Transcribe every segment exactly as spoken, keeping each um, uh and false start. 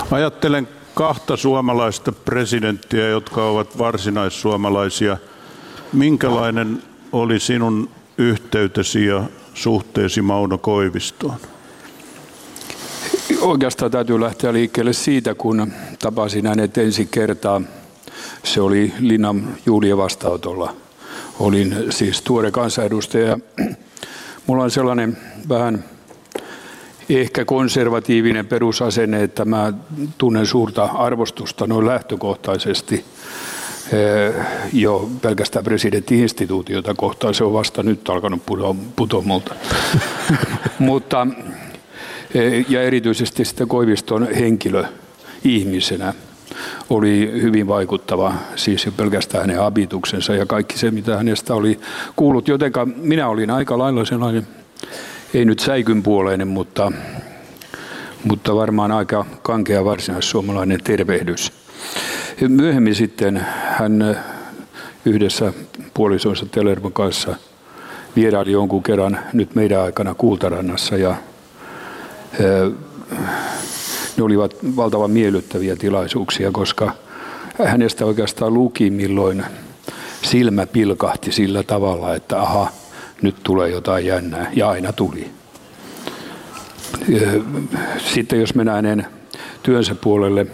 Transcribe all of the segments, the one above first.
Ajattelen kahta suomalaista presidenttiä, jotka ovat varsinaissuomalaisia. Minkälainen oli sinun yhteytesi ja suhteesi Mauno Koivistoon? Oikeastaan täytyy lähteä liikkeelle siitä, kun tapasin hänet ensi kertaa. Se oli Linnan juhlien vastaanotolla. Olin siis tuore kansanedustaja. Mulla on sellainen vähän ehkä konservatiivinen perusasenne, että mä tunnen suurta arvostusta noin lähtökohtaisesti jo pelkästään presidentti-instituutiota kohtaan. Se on vasta nyt alkanut putoa multa. Mutta, ja erityisesti sitten Koiviston henkilö ihmisenä oli hyvin vaikuttava, siis jo pelkästään hänen habituksensa ja kaikki se, mitä hänestä oli kuullut. Jotenka minä olin aika lailla sellainen, ei nyt säikynpuoleinen, mutta, mutta varmaan aika kankea varsinaissuomalainen tervehdys. Myöhemmin sitten hän yhdessä puolisonsa Tellervon kanssa vieraili jonkun kerran nyt meidän aikana Kultarannassa ja ne olivat valtavan miellyttäviä tilaisuuksia, koska hänestä oikeastaan luki, milloin silmä pilkahti sillä tavalla, että aha, nyt tulee jotain jännää, ja aina tuli. Sitten jos mennään hänen työnsä puolelle,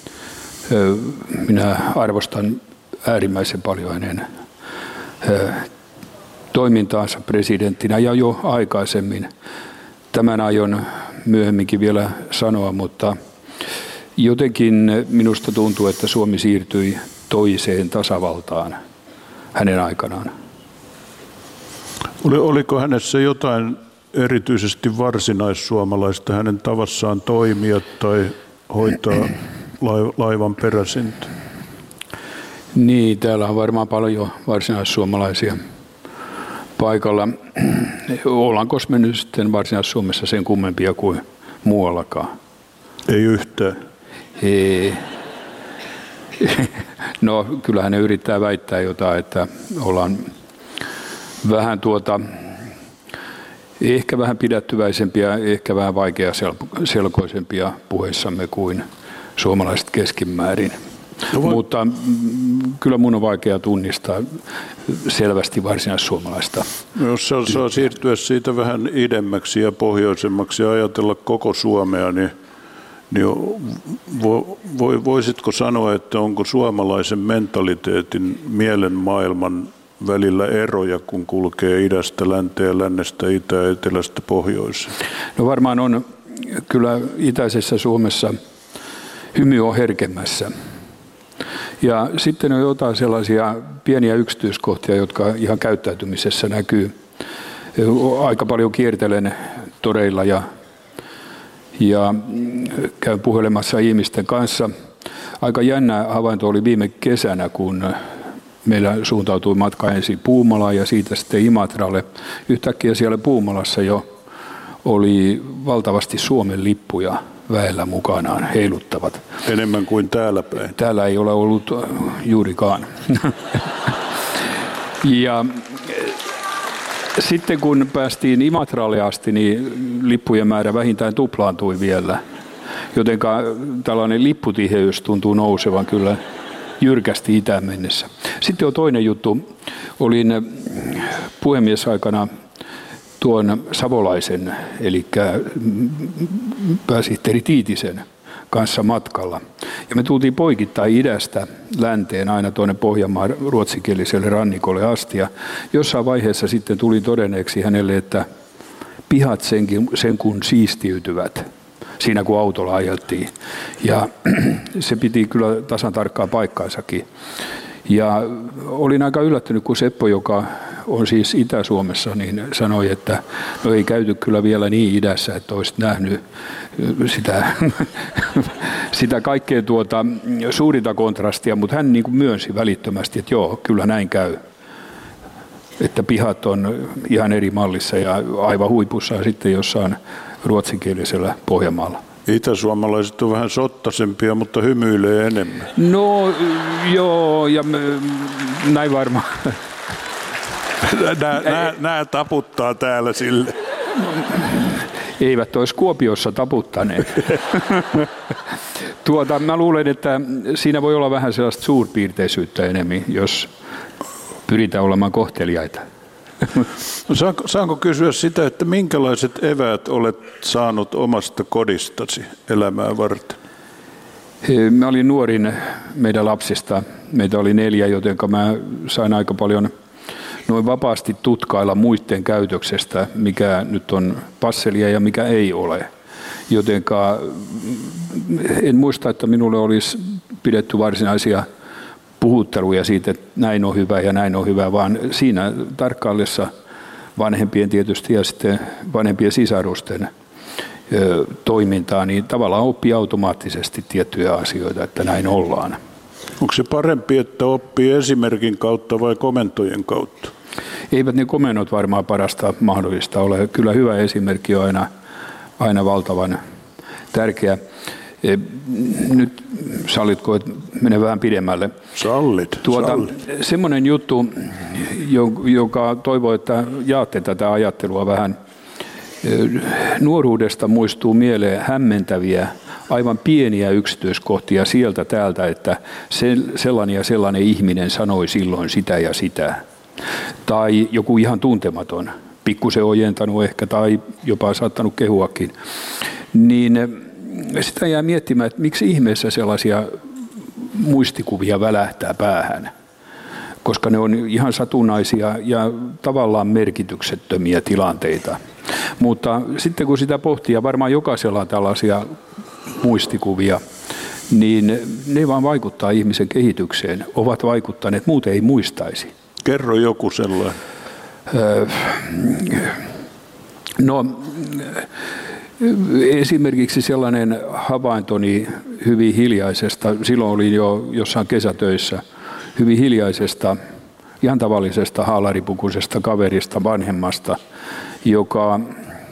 minä arvostan äärimmäisen paljon hänen toimintaansa presidenttinä ja jo aikaisemmin. Tämän aion myöhemminkin vielä sanoa, mutta jotenkin minusta tuntuu, että Suomi siirtyi toiseen tasavaltaan hänen aikanaan. Oliko hänessä jotain erityisesti varsinaissuomalaista hänen tavassaan toimia tai hoitaa laivan peräsintä? Niin, täällä on varmaan paljon varsinaissuomalaisia paikalla. Ollaanko mennyt sitten Varsinais-Suomessa sen kummempia kuin muuallakaan? Ei yhtään. Ei. No kyllähän ne yrittää väittää jotain, että ollaan vähän tuota, ehkä vähän pidättyväisempiä, ehkä vähän vaikeaselkoisempia puheissamme kuin suomalaiset keskimäärin. No voi... Mutta kyllä mun on vaikea tunnistaa selvästi varsinaissuomalaista. Jos saa, saa siirtyä siitä vähän idemmäksi ja pohjoisemmaksi ja ajatella koko Suomea, niin, niin vo, vo, voisitko sanoa, että onko suomalaisen mentaliteetin mielen maailman välillä eroja, kun kulkee idästä länteen, lännestä itään, etelästä pohjoiseen? No varmaan on kyllä itäisessä Suomessa hymy on herkemmässä. Ja sitten on jotain sellaisia pieniä yksityiskohtia, jotka ihan käyttäytymisessä näkyy. Aika paljon kiertelen toreilla ja, ja käyn puhelemassa ihmisten kanssa. Aika jännä havainto oli viime kesänä, kun meillä suuntautui matka ensin Puumalaan ja siitä sitten Imatralle. Yhtäkkiä siellä Puumalassa jo oli valtavasti Suomen lippuja väellä mukanaan heiluttavat. Enemmän kuin täällä päin. Täällä ei ole ollut juurikaan. Ja sitten kun päästiin Imatralle asti, niin lippujen määrä vähintään tuplaantui vielä. Jotenka tällainen lipputiheys tuntuu nousevan kyllä jyrkästi itään mennessä. Sitten on toinen juttu. Olin puhemiesaikana tuon Savolaisen, eli pääsihteeri Tiitisen kanssa matkalla. Ja me tultiin poikittain idästä länteen aina tuonne Pohjanmaan ruotsikieliselle rannikolle asti. Ja jossain vaiheessa sitten tuli todenneeksi hänelle, että pihat senkin, sen kun siistiytyvät siinä kun autolla ajeltiin. Ja se piti kyllä tasan tarkkaan paikkaansakin. Ja olin aika yllättynyt, kun Seppo, joka on siis Itä-Suomessa, niin sanoi, että no ei käyty kyllä vielä niin idässä, että olisit nähnyt sitä, sitä kaikkein tuota, suurinta kontrastia, mutta hän niin kuin myönsi välittömästi, että joo, kyllä näin käy. Että pihat on ihan eri mallissa ja aivan huipussaan sitten jossain ruotsinkielisellä Pohjanmaalla. Itäsuomalaiset on vähän sottasempia, mutta hymyilee enemmän. No joo, ja me, näin varmaan. Nämä, nämä, nämä taputtaa täällä sille. Eivät olisi Kuopiossa taputtaneet. Tuota, mä luulen, että siinä voi olla vähän sellaista suurpiirteisyyttä enemmän, jos pyritään olemaan kohteliaita. No, saanko, saanko kysyä sitä, että minkälaiset eväät olet saanut omasta kodistasi elämää varten? Mä olin nuorin meidän lapsista. Meitä oli neljä, joten mä sain aika paljon noin vapaasti tutkailla muiden käytöksestä, mikä nyt on passelia ja mikä ei ole. Jotenka en muista, että minulle olisi pidetty varsinaisia puhutteluja siitä, että näin on hyvä ja näin on hyvä, vaan siinä tarkkaillessa vanhempien tietysti ja sitten vanhempien sisarusten ö, toimintaa, niin tavallaan oppii automaattisesti tiettyjä asioita, että näin ollaan. Onko se parempi, että oppii esimerkin kautta vai komentojen kautta? Eivät ne komennot varmaan parasta mahdollista ole. Kyllä hyvä esimerkki on aina, aina valtavan tärkeä. Nyt sallitko, että menen vähän pidemmälle? Sallit, tuota, sallit. Semmoinen juttu, joka toivoo, että jaatte tätä ajattelua vähän. Nuoruudesta muistuu mieleen hämmentäviä, aivan pieniä yksityiskohtia sieltä täältä, että sellainen ja sellainen ihminen sanoi silloin sitä ja sitä. Tai joku ihan tuntematon, pikkusen ojentanut ehkä tai jopa saattanut kehuakin. Niin sitä jää miettimään, että miksi ihmeessä sellaisia muistikuvia välähtää päähän. Koska ne on ihan satunnaisia ja tavallaan merkityksettömiä tilanteita. Mutta sitten kun sitä pohtii, ja varmaan jokaisella on tällaisia muistikuvia, niin ne vaan vaikuttaa ihmisen kehitykseen, ovat vaikuttaneet, muuten ei muistaisi. Kerro joku sellainen. Öö, no, esimerkiksi sellainen havaintoni hyvin hiljaisesta, silloin olin jo jossain kesätöissä, hyvin hiljaisesta, ihan tavallisesta haalaripukuisesta kaverista, vanhemmasta, joka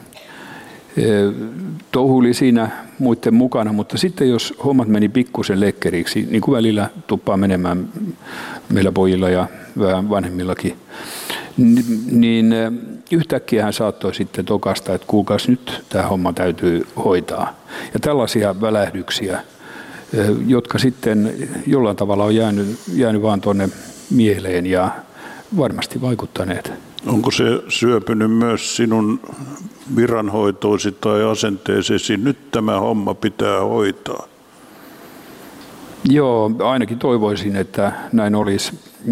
touhuili siinä muiden mukana, mutta sitten jos hommat meni pikkusen lekkeriksi, niin kuin välillä tuppaa menemään meillä pojilla ja vähän vanhemmillakin, niin yhtäkkiä hän saattoi sitten tokasta, että kuulkaas nyt tämä homma täytyy hoitaa. Ja tällaisia välähdyksiä, jotka sitten jollain tavalla on jäänyt, jäänyt vaan tuonne mieleen ja varmasti vaikuttaneet. Onko se syöpynyt myös sinun viranhoitoosi tai asenteeseesi, nyt tämä homma pitää hoitaa? Joo, ainakin toivoisin, että näin olisi.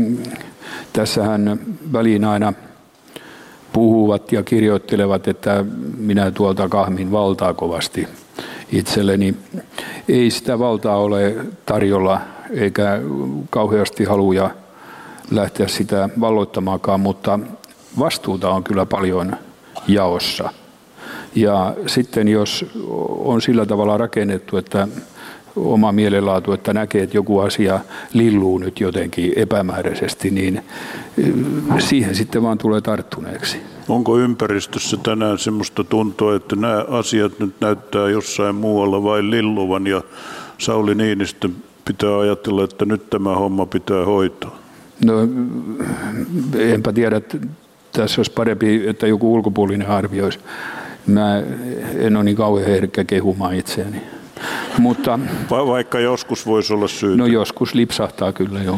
Tässähän väliin aina puhuvat ja kirjoittelevat, että minä tuolta kahmin valtaa kovasti itselleni. Ei sitä valtaa ole tarjolla eikä kauheasti haluja lähteä sitä valloittamaankaan, mutta vastuuta on kyllä paljon jaossa. Ja sitten jos on sillä tavalla rakennettu, että oma mielenlaatu, että näkee, että joku asia lilluu nyt jotenkin epämääräisesti, niin siihen sitten vaan tulee tarttuneeksi. Onko ympäristössä tänään semmoista tuntoa, että nämä asiat nyt näyttää jossain muualla vain lilluvan ja Sauli Niinistö pitää ajatella, että nyt tämä homma pitää hoitaa? No enpä tiedä, että tässä olisi parempi, että joku ulkopuolinen arvioisi. Mä en ole niin kauhean herkkä kehumaan itseäni. Mutta, Va- vaikka joskus voisi olla syytä. No joskus lipsahtaa kyllä, joo.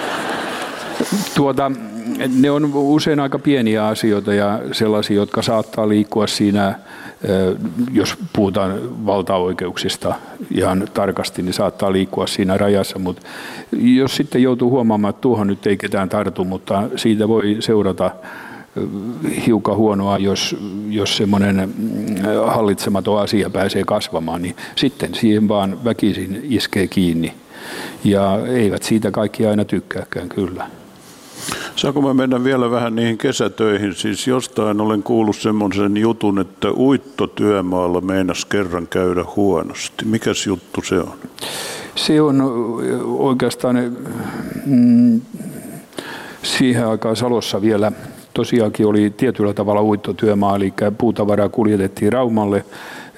Tuota, ne on usein aika pieniä asioita ja sellaisia, jotka saattaa liikkua siinä, jos puhutaan valtaoikeuksista ihan tarkasti, niin saattaa liikkua siinä rajassa. Mutta jos sitten joutuu huomaamaan, että tuohon nyt ei ketään tartu, mutta siitä voi seurata hiukan huonoa, jos, jos semmoinen hallitsematon asia pääsee kasvamaan, niin sitten siihen vaan väkisin iskee kiinni. Ja eivät siitä kaikki aina tykkääkään kyllä. Saanko mä mennä vielä vähän niihin kesätöihin? Siis jostain olen kuullut semmoisen jutun, että uittotyömaalla meinas kerran käydä huonosti. Mikäs juttu se on? Se on oikeastaan mm, siihen aikaan Salossa vielä tosiaankin oli tietyllä tavalla uittotyömaa, eli puutavaraa kuljetettiin Raumalle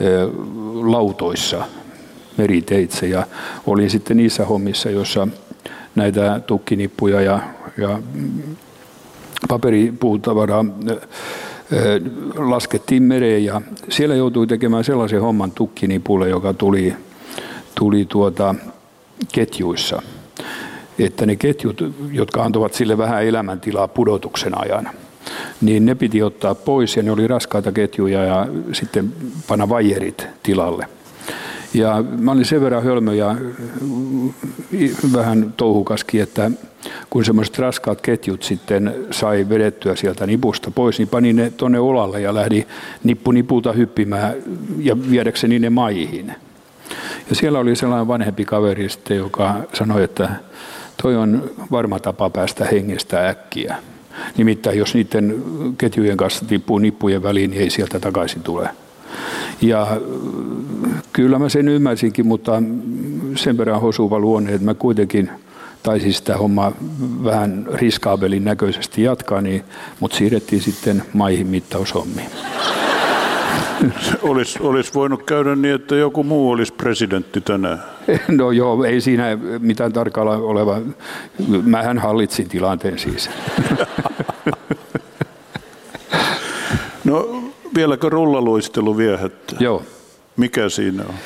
lautoissa meriteitse ja oli sitten niissä hommissa, joissa näitä tukkinippuja ja, ja paperipuutavaraa laskettiin mereen ja siellä joutui tekemään sellaisen homman tukkinipulle, joka tuli, tuli tuota ketjuissa, että ne ketjut, jotka antoivat sille vähän elämäntilaa pudotuksen ajan, niin ne piti ottaa pois ja ne oli raskaita ketjuja ja sitten panna vaijerit tilalle. Ja mä olin sen verran hölmö ja vähän touhukaskin, että kun semmoiset raskaat ketjut sitten sai vedettyä sieltä nipusta pois, niin panin ne tuonne olalle ja lähdin nippu nipulta hyppimään ja viedäkseni ne maihin. Ja siellä oli sellainen vanhempi kaveri sitten, joka sanoi, että toi on varma tapa päästä hengestä äkkiä. Nimittäin jos niiden ketjujen kanssa tippuu nippujen väliin, niin ei sieltä takaisin tule. Ja kyllä mä sen ymmärsinkin, mutta sen verran hosuva luonne, että mä kuitenkin taisin sitä hommaa vähän riskaabelin näköisesti jatkaa, niin mut siirrettiin sitten maihin mittaushommiin. Olisi olis voinut käydä niin, että joku muu olisi presidentti tänään. No joo, ei siinä mitään tarkalla oleva. Mähän hallitsin tilanteen siis. No vieläkö rullaluistelu viehättää? Joo. Mikä siinä on?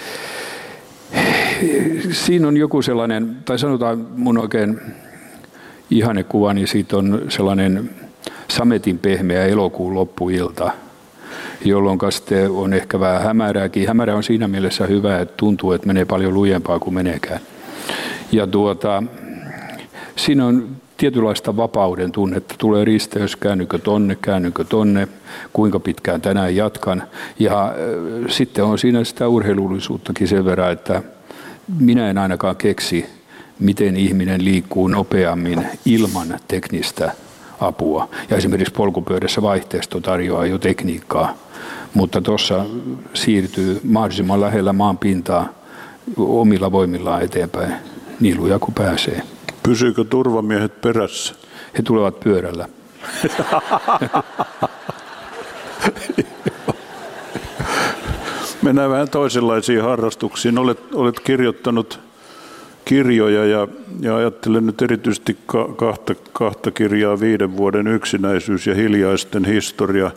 Siinä on joku sellainen, tai sanotaan mun oikein ihannekuva, niin siitä on sellainen sametin pehmeä elokuun loppuilta, jolloin sitten on ehkä vähän hämärääkin. Hämärä on siinä mielessä hyvä, että tuntuu, että menee paljon lujempaa kuin meneekään. Ja tuota, siinä on tietynlaista vapauden tunnetta. Tulee risteys, käännykö tonne, käännykö tonne, kuinka pitkään tänään jatkan. Ja äh, sitten on siinä sitä urheilullisuuttakin sen verran, että minä en ainakaan keksi, miten ihminen liikkuu nopeammin ilman teknistä apua. Ja esimerkiksi polkupyörässä vaihteisto tarjoaa jo tekniikkaa, mutta tuossa siirtyy mahdollisimman lähellä maan pintaa omilla voimillaan eteenpäin niin luja kuin pääsee. Pysyykö turvamiehet perässä? He tulevat pyörällä. Mennään vähän toisenlaisiin harrastuksiin. Olet, olet kirjoittanut kirjoja ja, ja ajattelen nyt erityisesti ka, kahta, kahta kirjaa, Viiden vuoden yksinäisyys ja Hiljaisten historia.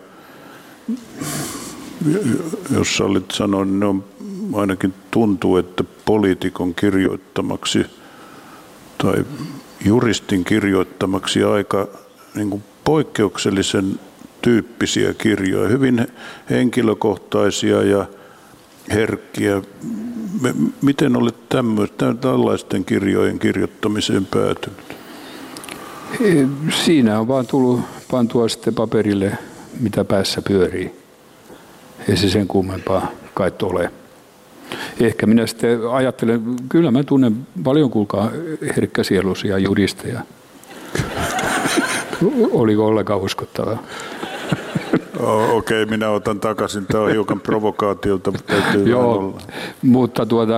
Jos sallit sanoa, niin ne on, ainakin tuntuu, että poliitikon kirjoittamaksi tai juristin kirjoittamaksi aika niin kuin poikkeuksellisen tyyppisiä kirjoja, hyvin henkilökohtaisia ja herkkiä. Miten olet tällaisten kirjojen kirjoittamiseen päätynyt? Siinä on vaan tullut pantua sitten paperille, mitä päässä pyörii. Ei se sen kummempaa kai ole. Ehkä minä sitten ajattelen, kyllä mä tunnen paljon kuulkaa herkkäsieluisia juristeja. Oliko ollenkaan uskottavaa? Okei, okay, minä otan takaisin. Tämä on hiukan provokaatiolta. Joo, mutta tuota,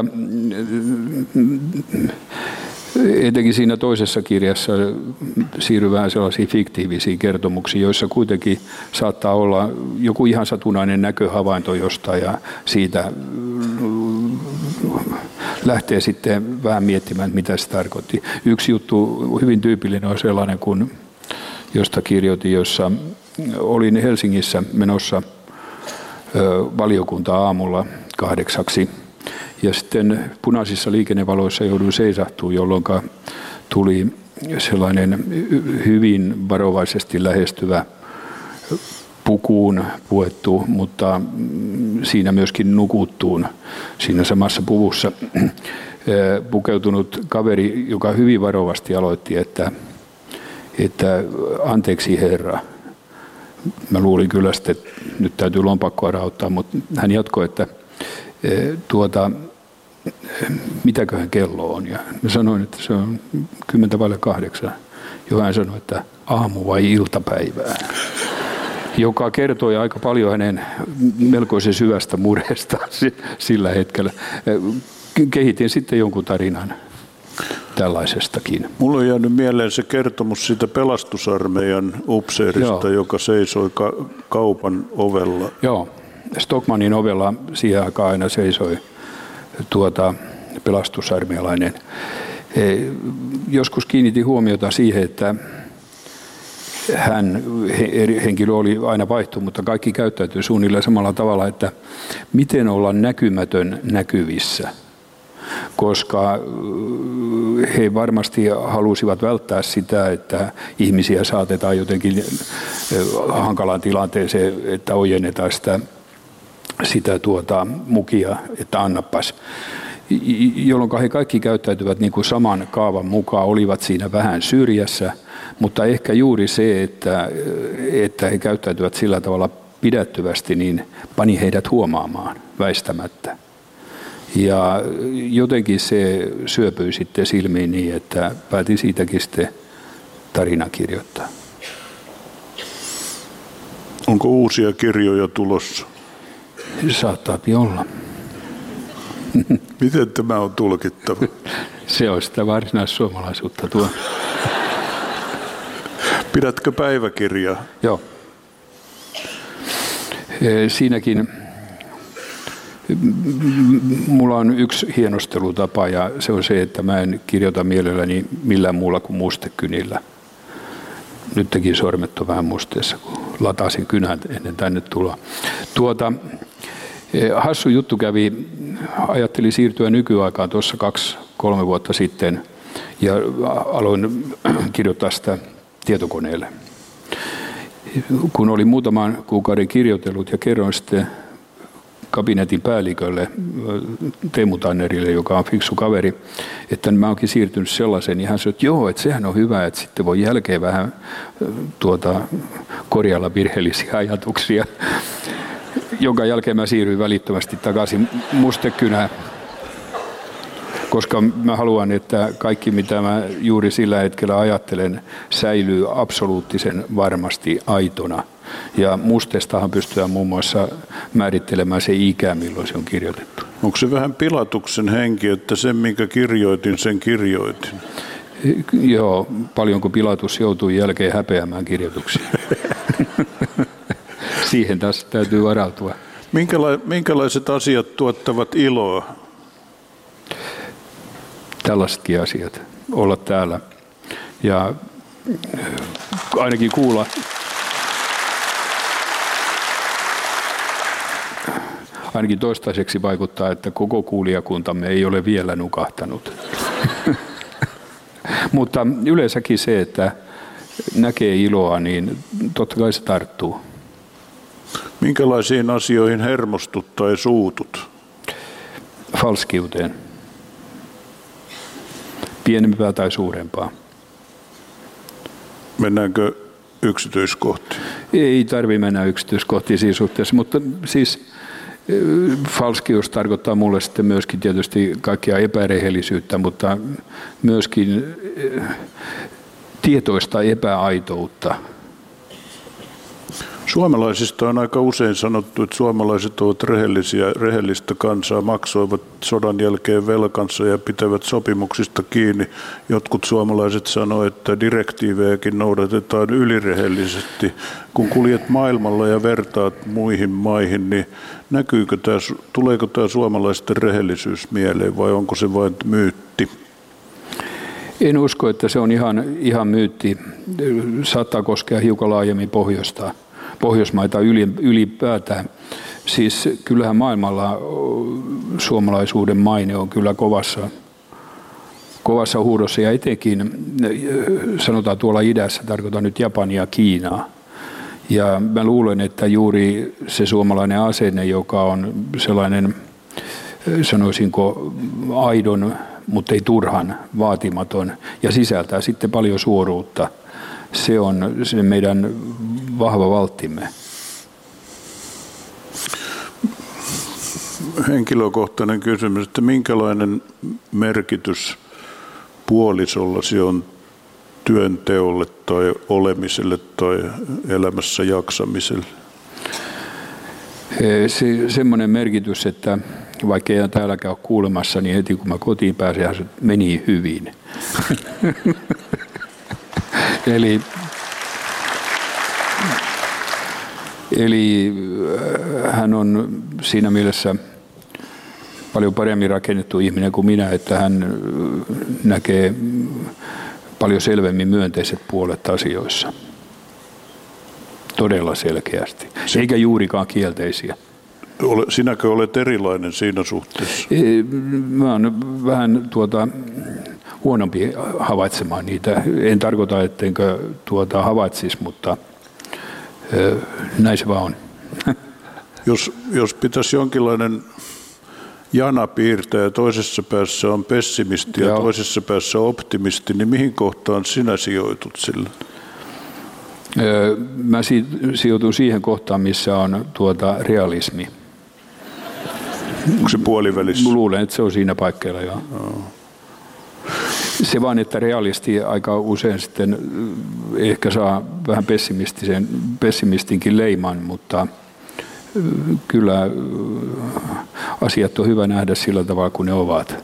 etenkin siinä toisessa kirjassa siirryy vähän sellaisiin fiktiivisiin kertomuksiin, joissa kuitenkin saattaa olla joku ihan satunnainen näköhavainto jostain ja siitä lähtee sitten vähän miettimään, mitä se tarkoitti. Yksi juttu hyvin tyypillinen on sellainen, kun josta kirjoitin, jossa olin Helsingissä menossa valiokuntaa aamulla kahdeksaksi ja sitten punaisissa liikennevaloissa jouduin seisahtumaan, jolloin tuli sellainen hyvin varovaisesti lähestyvä pukuun puettu, mutta siinä myöskin nukuttuun siinä samassa puvussa pukeutunut kaveri, joka hyvin varovasti aloitti, että, että anteeksi herra. Mä luulin kyllä sitten, että nyt täytyy lompakkoa rahoittaa, mutta hän jatkoi, että tuota, mitäköhän kello on. Ja mä sanoin, että se on kymmentä vaille kahdeksan. Jo hän sanoi, että aamu vai iltapäivää. Joka kertoi aika paljon hänen melkoisen syvästä murheesta sillä hetkellä. Kehitin sitten jonkun tarinan tällaisestakin. Mulla on jäänyt mieleen se kertomus siitä pelastusarmeijan upseerista, Joo. joka seisoi ka- kaupan ovella. Joo, Stockmannin ovella siihen aikaan aina seisoi tuota pelastusarmeijalainen. Joskus kiinnitin huomiota siihen, että hän, henkilö oli aina vaihtu, mutta kaikki käyttäytyi suunnilleen samalla tavalla, että miten olla näkymätön näkyvissä. koska he varmasti halusivat välttää sitä, että ihmisiä saatetaan jotenkin hankalaan tilanteeseen, että ojennetaan sitä, sitä tuota mukia, että annapas. Jolloin he kaikki käyttäytyvät niin kuin saman kaavan mukaan, olivat siinä vähän syrjässä, mutta ehkä juuri se, että, että he käyttäytyvät sillä tavalla pidättyvästi, niin pani heidät huomaamaan väistämättä. Ja jotenkin se syöpyi sitten silmiin niin, että päätin siitäkin sitten tarina kirjoittaa. Onko uusia kirjoja tulossa? Saattaapi olla. Miten tämä on tulkittava? Se on sitä varsinaissuomalaisuutta tuo. Pidätkö päiväkirjaa? Joo. Siinäkin mulla on yksi hienostelutapa ja se on se, että mä en kirjoita mielelläni millään muulla kuin mustekynillä. Nyt teki sormet on vähän musteessa, kun latasin kynän ennen tänne tuloa. Tuota, hassu juttu kävi, ajattelin siirtyä nykyaikaan tuossa kaksi, kolme vuotta sitten ja aloin kirjoittaa sitä tietokoneelle. Kun olin muutaman kuukauden kirjoitellut ja kerroin sitten kabinetin päällikölle, Teemu Tannerille, joka on fiksu kaveri, että mä oonkin siirtynyt sellaiseen, niin hän sanoi, että joo, että sehän on hyvä, että sitten voi jälkeen vähän tuota, korjalla virheellisiä ajatuksia, jonka jälkeen mä siirryin välittömästi takaisin mustekynään, koska mä haluan, että kaikki mitä mä juuri sillä hetkellä ajattelen säilyy absoluuttisen varmasti aitona. Ja musteestahan pystytään muun muassa määrittelemään se ikä, milloin se on kirjoitettu. Onko se vähän Pilatuksen henki, että sen minkä kirjoitin, sen kirjoitin? Joo, paljonko Pilatus joutui jälkeen häpeämään kirjoituksia. Siihen taas täytyy varautua. Minkäla- minkälaiset asiat tuottavat iloa? Tällaisetkin asiat. Olla täällä ja ainakin kuulla, ainakin toistaiseksi vaikuttaa, että koko kuulijakuntamme ei ole vielä nukahtanut. Mutta yleensäkin se, että näkee iloa, niin totta kai se tarttuu. Minkälaisiin asioihin hermostut tai suutut? Falskiuteen. Pienempää tai suurempaa. Mennäänkö yksityiskohtiin? Ei tarvitse mennä yksityiskohtiin siinä suhteessa, mutta siis falskius tarkoittaa mulle sitten myöskin tietysti kaikkia epärehellisyyttä, mutta myöskin tietoista epäaitoutta. Suomalaisista on aika usein sanottu, että suomalaiset ovat rehellisiä, rehellistä kansaa, maksoivat sodan jälkeen velkansa ja pitävät sopimuksista kiinni. Jotkut suomalaiset sanoivat, että direktiivejäkin noudatetaan ylirehellisesti. Kun kuljet maailmalla ja vertaat muihin maihin, niin näkyykö tämä, tuleeko tämä suomalaisten rehellisyys mieleen vai onko se vain myytti? En usko, että se on ihan, ihan myytti. Saattaa koskea hiukan laajemmin pohjoista. Pohjoismaita ylipäätään. Siis kyllähän maailmalla suomalaisuuden maine on kyllä kovassa, kovassa huudossa ja etenkin sanotaan tuolla idässä, tarkoitan nyt Japania ja Kiinaa. Ja mä luulen, että juuri se suomalainen asenne, joka on sellainen, sanoisinko, aidon, mutta ei turhan vaatimaton ja sisältää sitten paljon suoruutta. Se on se meidän vahva valttimme. Henkilökohtainen kysymys, että minkälainen merkitys puolisollasi on työnteolle tai olemiselle tai elämässä jaksamiselle? Se, semmoinen merkitys, että vaikka ei täälläkään ole kuulemassa, niin heti kun mä kotiin pääsin, se meni hyvin. Eli, eli hän on siinä mielessä paljon paremmin rakennettu ihminen kuin minä, että hän näkee paljon selvemmin myönteiset puolet asioissa. Todella selkeästi, eikä juurikaan kielteisiä. Sinäkö olet erilainen siinä suhteessa? Mä oon vähän tuota, huonompi havaitsemaan niitä. En tarkoita, ettenkö tuota, havaitsisi, mutta näin se vaan on. Jos, jos pitäisi jonkinlainen jana piirtää ja toisessa päässä on pessimisti ja Joo. toisessa päässä optimisti, niin mihin kohtaan sinä sijoitut sillä? Mä sijoitun siihen kohtaan, missä on tuota realismi. Onko se puolivälissä? Luulen, että se on siinä paikkeilla, joo. No. Se vaan, että realisti aika usein sitten ehkä saa vähän pessimistisen, pessimistinkin leiman, mutta kyllä asiat on hyvä nähdä sillä tavalla, kuin ne ovat.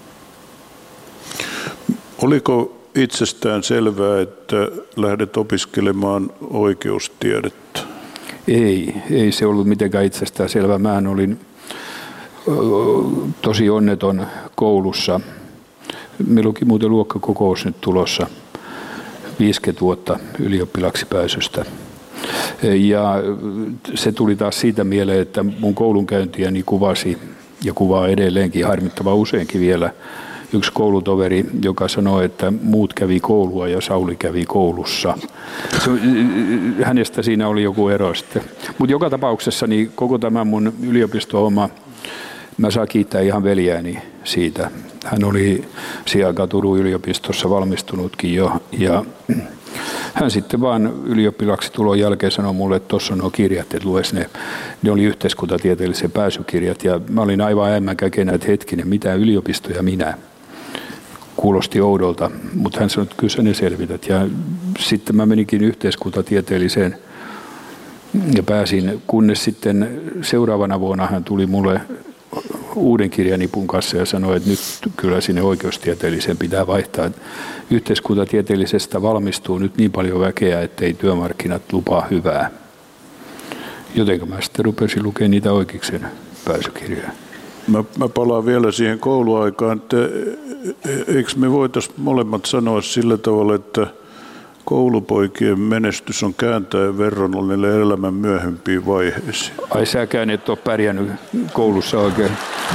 Oliko itsestään selvää, että lähdet opiskelemaan oikeustiedettä? Ei, ei se ollut mitenkään itsestään selvää. Mä olin tosi onneton koulussa. Meillä onkin muuten luokkakokous nyt tulossa viisikymmentä vuotta ylioppilaksi pääsystä. Ja se tuli taas siitä mieleen, että mun koulunkäyntiäni kuvasi ja kuvaa edelleenkin harmittavan useinkin vielä yksi koulutoveri, joka sanoi, että muut kävi koulua ja Sauli kävi koulussa. Se, hänestä siinä oli joku ero sitten. Mutta joka tapauksessa niin koko tämä mun yliopisto-oma, mä saan kiittää ihan veljääni siitä. Hän oli siihen aikaan Turun yliopistossa valmistunutkin jo ja hän sitten vaan ylioppilaksi tulon jälkeen sanoi mulle, että tuossa on nuo kirjat, että lues ne. Ne oli yhteiskuntatieteellisen pääsykirjat ja mä olin aivan äimmäkäkenä, että hetkinen, mitä yliopisto ja minä. Kuulosti oudolta, mutta hän sanoi, että kyllä sä ne selvität. Ja sitten mä menikin yhteiskuntatieteelliseen ja pääsin, kunnes sitten seuraavana vuonna hän tuli mulle uuden kirjanipun kanssa ja sanoi, että nyt kyllä sinne oikeustieteelliseen pitää vaihtaa. Yhteiskuntatieteellisestä valmistuu nyt niin paljon väkeä, ettei työmarkkinat lupaa hyvää. Jotenka mä sitten rupesin lukemaan niitä oikeiksen pääsykirjoja. Mä, mä palaan vielä siihen kouluaikaan, että eikö me voitaisiin molemmat sanoa sillä tavalla, että koulupoikien menestys on kääntäen verrannollinen elämän myöhempiin vaiheisiin. Ai säkään et ole pärjännyt koulussa oikein.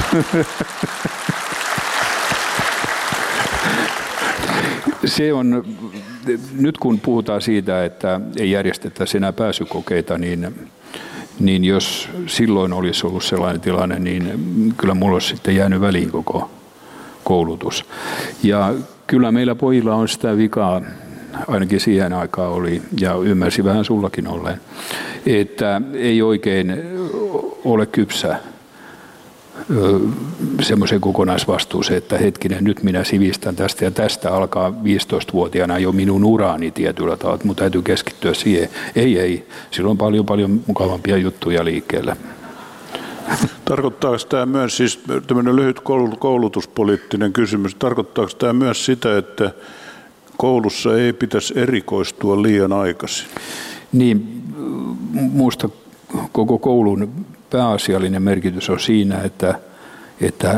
Se on, nyt kun puhutaan siitä, että ei järjestettäisi enää pääsykokeita, niin, niin jos silloin olisi ollut sellainen tilanne, niin kyllä mulla olisi sitten jäänyt väliin koko koulutus. Ja kyllä meillä pojilla on sitä vikaa, ainakin siihen aikaan oli, ja ymmärsin vähän sullakin olleen, että ei oikein ole kypsä semmoisen kokonaisvastuuseen, että hetkinen, nyt minä sivistän tästä ja tästä alkaa viisitoistavuotiaana jo minun uraani tietyllä tavalla, että mun täytyy keskittyä siihen. Ei, ei, silloin on paljon, paljon mukavampia juttuja liikkeellä. Tarkoittaako tämä myös, siis tämmöinen lyhyt koulutuspoliittinen kysymys, tarkoittaako tämä myös sitä, että koulussa ei pitäisi erikoistua liian aikaisin? Niin, minusta koko koulun pääasiallinen merkitys on siinä, että, että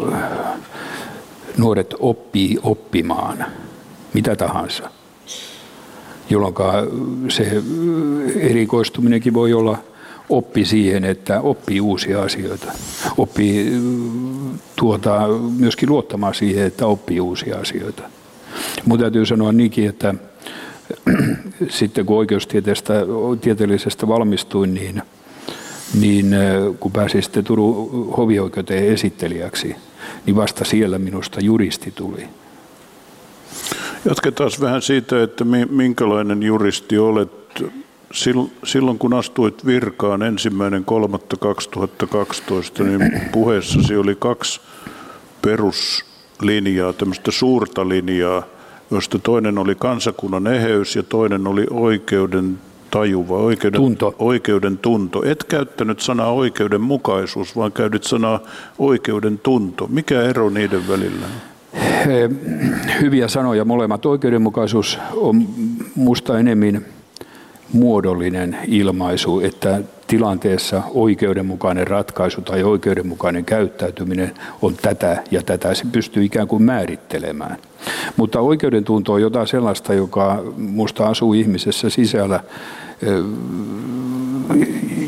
nuoret oppii oppimaan mitä tahansa, jolloin se erikoistuminenkin voi olla oppi siihen, että oppii uusia asioita. Oppii tuota, myöskin luottamaan siihen, että oppii uusia asioita. Mun täytyy sanoa niinkin, että sitten kun oikeustieteellisestä valmistuin, niin, niin kun pääsin sitten Turun hovioikeuteen esittelijäksi, niin vasta siellä minusta juristi tuli. Jatketaan vähän siitä, että minkälainen juristi olet. Silloin kun astuit virkaan ensimmäinen kolmatta kaksituhattakaksitoista, niin puheessasi oli kaksi peruslinjaa, tämmöistä suurta linjaa, josta toinen oli kansakunnan eheys ja toinen oli oikeuden tajuva, oikeuden tunto. Oikeuden tunto. Et käyttänyt sanaa oikeudenmukaisuus, vaan käytit sanaa oikeuden tunto. Mikä ero niiden välillä? Hyviä sanoja molemmat. Oikeudenmukaisuus on musta enemmän muodollinen ilmaisu, että tilanteessa oikeudenmukainen ratkaisu tai oikeudenmukainen käyttäytyminen on tätä ja tätä. Se pystyy ikään kuin määrittelemään. Mutta oikeudentunto on jotain sellaista, joka musta asuu ihmisessä sisällä,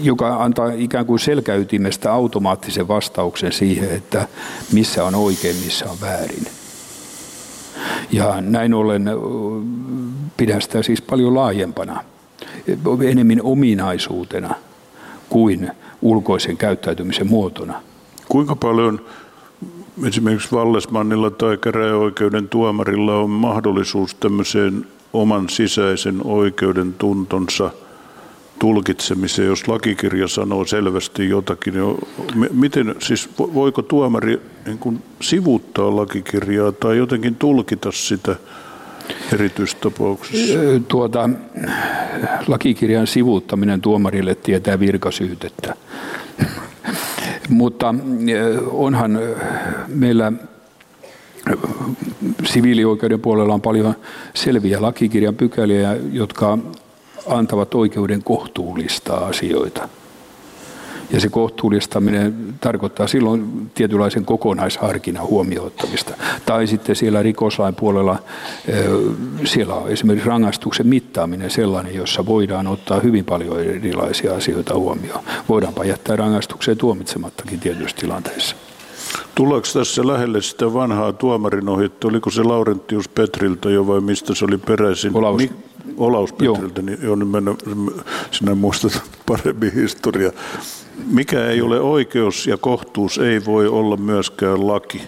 joka antaa ikään kuin selkäytimestä automaattisen vastauksen siihen, että missä on oikein, missä on väärin. Ja näin ollen pidän sitä siis paljon laajempana, enemmän ominaisuutena kuin ulkoisen käyttäytymisen muotona. Kuinka paljon esimerkiksi Vallesmannilla tai käräjäoikeuden tuomarilla on mahdollisuus tämmöiseen oman sisäisen oikeuden tuntonsa tulkitsemiseen, jos lakikirja sanoo selvästi jotakin? Miten, siis voiko tuomari niin kuin sivuuttaa lakikirjaa tai jotenkin tulkita sitä erityistapauksessa? Tuota, lakikirjan sivuuttaminen tuomarille tietää virkasyytettä. Mutta onhan meillä siviilioikeuden puolella on paljon selviä lakikirjan pykäliä, jotka antavat oikeuden kohtuullistaa asioita. Ja se kohtuullistaminen tarkoittaa silloin tietynlaisen kokonaisharkinnan huomioon ottamista. Tai sitten siellä rikoslain puolella siellä on esimerkiksi rangaistuksen mittaaminen sellainen, jossa voidaan ottaa hyvin paljon erilaisia asioita huomioon. Voidaanpa jättää rangaistukseen tuomitsemattakin tietyissä tilanteissa. Tuleeko tässä lähelle sitä vanhaa tuomarin ohjetta? Oliko se Laurentius Petriltä jo vai mistä se oli peräisin? Olaus. Mi- Olaus Petriltä, niin jo, niin mennä, sinä muistat paremmin historiaa. Mikä ei ole oikeus ja kohtuus ei voi olla myöskään laki.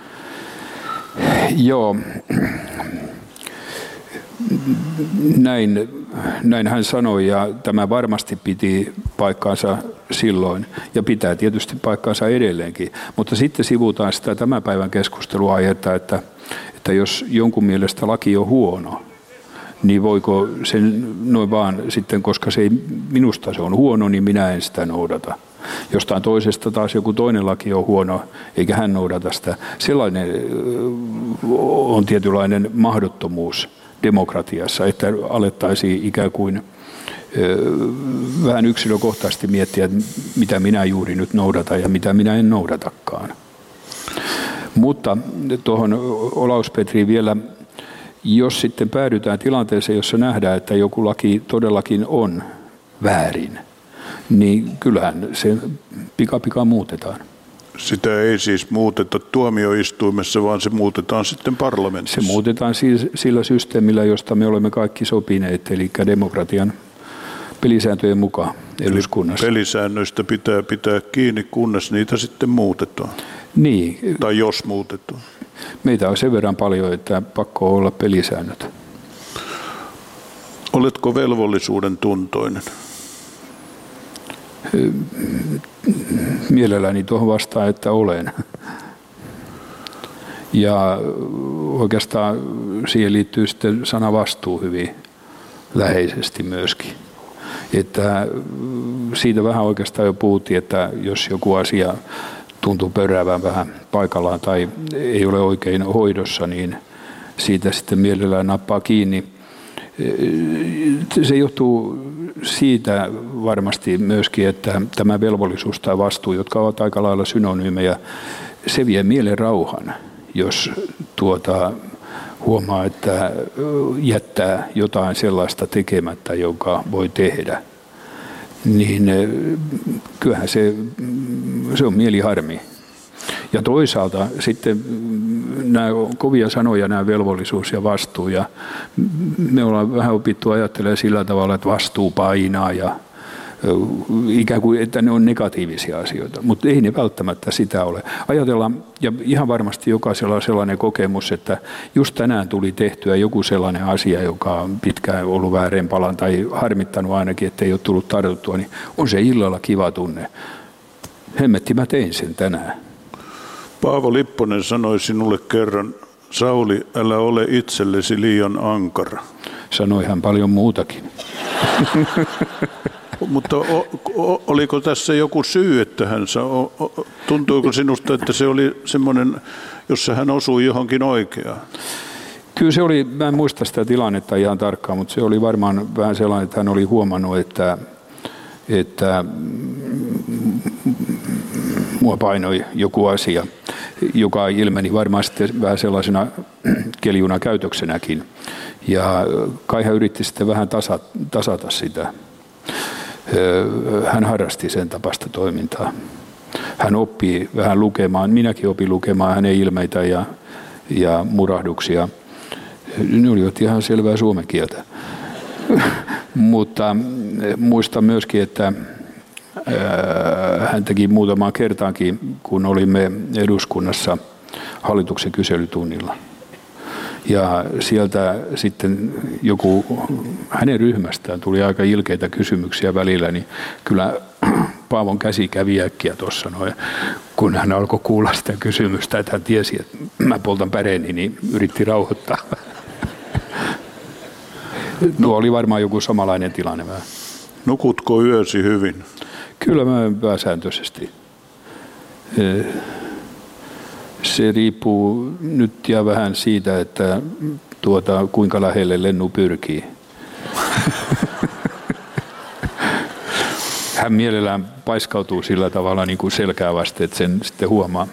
Joo, näin, näin hän sanoi ja tämä varmasti piti paikkaansa silloin ja pitää tietysti paikkaansa edelleenkin. Mutta sitten sivutaan sitä tämän päivän keskusteluaihetta, että, että jos jonkun mielestä laki on huono, niin voiko sen noin vaan sitten, koska se ei, minusta se on huono, niin minä en sitä noudata. Jostain toisesta taas joku toinen laki on huono, eikä hän noudata sitä. Sellainen on tietynlainen mahdottomuus demokratiassa, että alettaisiin ikään kuin vähän yksilökohtaisesti miettiä, että mitä minä juuri nyt noudatan ja mitä minä en noudatakaan. Mutta tuohon Olaus Petriin vielä, jos sitten päädytään tilanteeseen, jossa nähdään, että joku laki todellakin on väärin, niin kyllähän se pika-pika muutetaan. Sitä ei siis muuteta tuomioistuimessa, vaan se muutetaan sitten parlamentissa. Se muutetaan siis sillä systeemillä, josta me olemme kaikki sopineet, eli demokratian pelisääntöjen mukaan eduskunnassa. Pelisäännöistä pitää pitää kiinni, kunnes niitä sitten muutetaan. Niin. Tai jos muutetaan. Meitä on sen verran paljon, että pakko olla pelisäännöt. Oletko velvollisuuden tuntoinen? Mielelläni tuohon vastaan, että olen. Ja oikeastaan siihen liittyy sitten sana vastuu hyvin läheisesti myöskin. Että siitä vähän oikeastaan jo puhuttiin, että jos joku asia tuntuu pörräävän vähän paikallaan tai ei ole oikein hoidossa, niin siitä sitten mielellään nappaa kiinni. Se johtuu siitä varmasti myöskin, että tämä velvollisuus tai vastuu, jotka ovat aika lailla synonyymejä, se vie mielen rauhan, jos tuota, huomaa, että jättää jotain sellaista tekemättä, jonka voi tehdä. Niin kyllähän se, se on mieliharmi. Ja toisaalta sitten nämä kovia sanoja, nämä velvollisuus ja vastuu. Ja me ollaan vähän opittu ajattelemaan sillä tavalla, että vastuu painaa ja ikään kuin, että ne on negatiivisia asioita. Mutta ei ne välttämättä sitä ole. Ajatellaan, ja ihan varmasti jokaisella on sellainen kokemus, että just tänään tuli tehtyä joku sellainen asia, joka on pitkään ollut vääränpalan tai harmittanut ainakin, että ei ole tullut tartuttua, niin on se illalla kiva tunne. Hemmetti, mä tein sen tänään. Paavo Lipponen sanoi sinulle kerran, Sauli, älä ole itsellesi liian ankara. Sanoi hän paljon muutakin. Mutta o, o, oliko tässä joku syy, että hän sa- tuntuiko sinusta, että se oli semmoinen, jossa hän osui johonkin oikeaan? Kyllä se oli, mä en muista sitä tilannetta ihan tarkkaan, mutta se oli varmaan vähän sellainen, että hän oli huomannut, että, että mua painoi joku asia, joka ilmeni varmaan sitten vähän sellaisena keljuna käytöksenäkin. Ja kai hän yritti sitten vähän tasata, tasata sitä. hän harrasti sen tapasta toimintaa. Hän oppii vähän lukemaan, minäkin opin lukemaan hänen ilmeitä ja, ja murahduksia. Ne olivat ihan selvää suomen kieltä. Mutta muistan myöskin, että hän teki muutamaan kertaankin, kun olimme eduskunnassa hallituksen kyselytunnilla. Ja sieltä sitten joku hänen ryhmästään tuli aika ilkeitä kysymyksiä välillä, niin kyllä Paavon käsi kävi äkkiä tuossa noin. Kun hän alkoi kuulla sitä kysymystä, että hän tiesi, että mä poltan päreeni, niin yritti rauhoittaa. Tuo oli varmaan joku samanlainen tilanne. Nukutko yösi hyvin? Kyllä mä pääsääntöisesti. Se riippuu nyt ja vähän siitä, että tuota, kuinka lähelle lennu pyrkii. Hän mielellään paiskautuu sillä tavalla niin kuin selkää vasten, että sen sitten huomaa.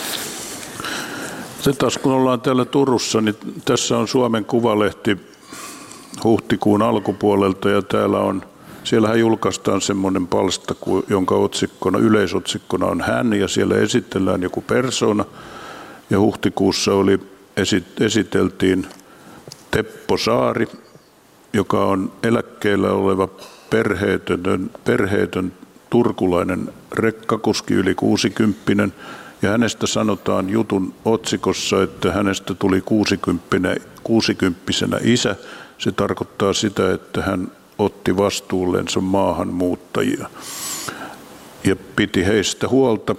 Se taas kun ollaan täällä Turussa, niin tässä on Suomen Kuvalehti huhtikuun alkupuolelta ja täällä on, siellähän julkaistaan semmoinen palsta, jonka otsikkona, yleisotsikkona on hän ja siellä esitellään joku persona. Ja huhtikuussa oli, esiteltiin Teppo Saari, joka on eläkkeellä oleva perheetön, perheetön turkulainen rekkakuski yli kuusikymppinen. Ja hänestä sanotaan jutun otsikossa, että hänestä tuli kuusikymppisenä isä. Se tarkoittaa sitä, että hän otti vastuullensa maahanmuuttajia ja piti heistä huolta.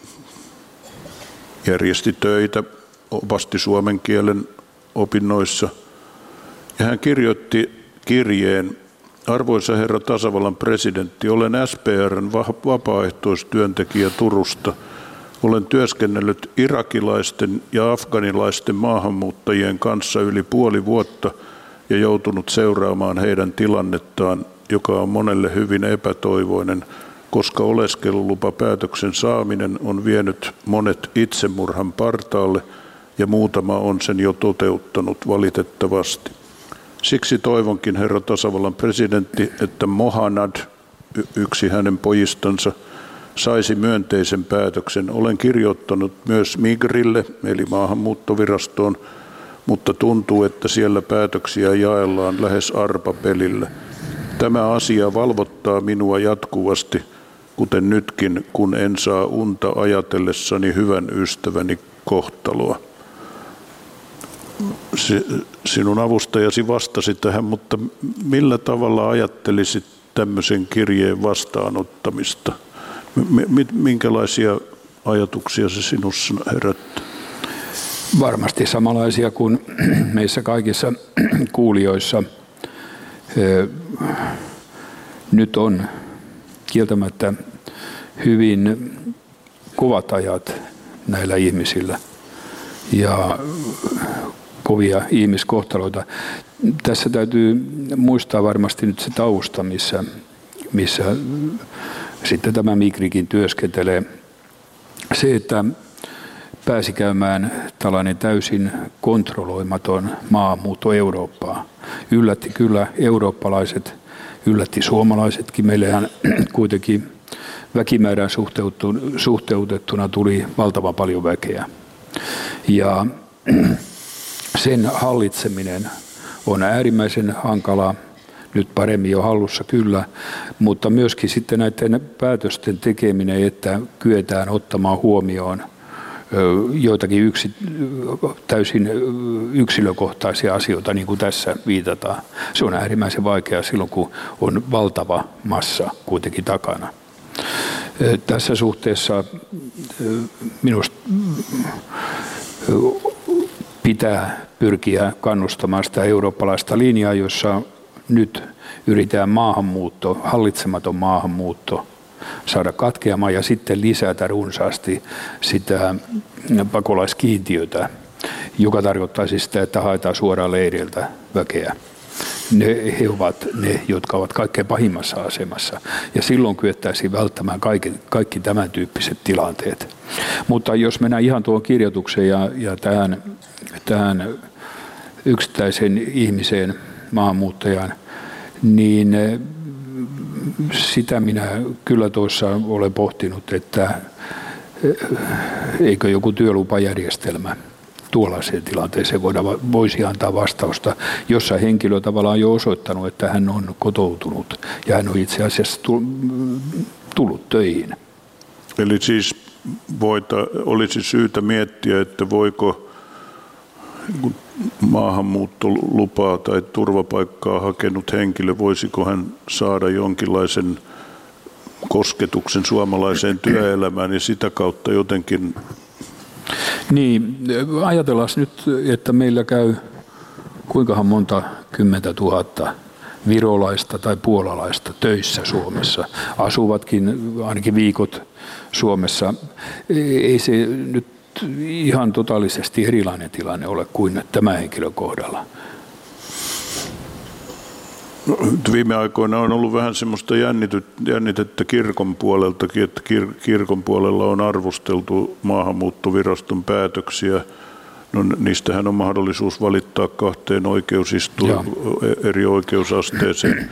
Järjesti töitä, opasti suomen kielen opinnoissa ja hän kirjoitti kirjeen: arvoisa herra tasavallan presidentti, olen S P R:n vapaaehtoistyöntekijä Turusta. Olen työskennellyt irakilaisten ja afganilaisten maahanmuuttajien kanssa yli puoli vuotta ja joutunut seuraamaan heidän tilannettaan, joka on monelle hyvin epätoivoinen, koska oleskelulupapäätöksen saaminen on vienyt monet itsemurhan partaalle ja muutama on sen jo toteuttanut valitettavasti. Siksi toivonkin, herra tasavallan presidentti, että Mohanad, yksi hänen pojistansa, saisi myönteisen päätöksen. Olen kirjoittanut myös Migrille, eli maahanmuuttovirastoon, mutta tuntuu, että siellä päätöksiä jaellaan lähes arpapelillä. Tämä asia valvottaa minua jatkuvasti, kuten nytkin, kun en saa unta ajatellessani hyvän ystäväni kohtaloa. Sinun avustajasi vastasi tähän, mutta millä tavalla ajattelisit tämmöisen kirjeen vastaanottamista? Minkälaisia ajatuksia se sinussa herättää? Varmasti samanlaisia kuin meissä kaikissa kuulijoissa. Nyt on kieltämättä hyvin kovat ajat näillä ihmisillä ja kovia ihmiskohtaloita. Tässä täytyy muistaa varmasti nyt se tausta, missä, missä sitten tämä Migrikin työskentelee. Se, että pääsi käymään tällainen täysin kontrolloimaton maahanmuutto Eurooppaan, yllätti kyllä eurooppalaiset, yllätti suomalaisetkin. Meillähän kuitenkin väkimäärään suhteutettuna tuli valtavan paljon väkeä. Ja sen hallitseminen on äärimmäisen hankalaa, nyt paremmin jo hallussa kyllä, mutta myöskin sitten näiden päätösten tekeminen, että kyetään ottamaan huomioon joitakin yksi, täysin yksilökohtaisia asioita, niin kuin tässä viitataan. Se on äärimmäisen vaikeaa silloin, kun on valtava massa kuitenkin takana. Tässä suhteessa minusta pitää pyrkiä kannustamaan sitä eurooppalaista linjaa, jossa nyt yritetään maahanmuutto, hallitsematon maahanmuutto saada katkeamaan ja sitten lisätä runsaasti sitä pakolaiskiintiötä, joka tarkoittaisi sitä, että haetaan suoraan leiriltä väkeä. Ne, he ovat ne, jotka ovat kaikkein pahimmassa asemassa. Ja silloin kyettäisiin välttämään kaikki, kaikki tämän tyyppiset tilanteet. Mutta jos mennään ihan tuohon kirjoitukseen ja, ja tähän, tähän yksittäiseen ihmiseen, maahanmuuttajaan, niin sitä minä kyllä tuossa olen pohtinut, että eikö joku työlupajärjestelmä tuollaiseen tilanteeseen voida, voisi antaa vastausta, jossa henkilö tavallaan on jo osoittanut, että hän on kotoutunut ja hän on itse asiassa tullut töihin. Eli siis voita, olisi syytä miettiä, että voiko maahanmuuttolupaa tai turvapaikkaa hakenut henkilö, voisiko hän saada jonkinlaisen kosketuksen suomalaiseen työelämään ja sitä kautta jotenkin. Niin, ajatellaan nyt, että meillä käy kuinkahan monta kymmentä tuhatta virolaista tai puolalaista töissä Suomessa. Asuvatkin ainakin viikot Suomessa. Ei se nyt ihan totaalisesti erilainen tilanne ole kuin tämän henkilön kohdalla. No, viime aikoina on ollut vähän semmoista jännitettä kirkon puoleltakin, että kir- kirkon puolella on arvosteltu maahanmuuttoviraston päätöksiä. No, niistähän on mahdollisuus valittaa kahteen oikeusistuin eri oikeusasteeseen.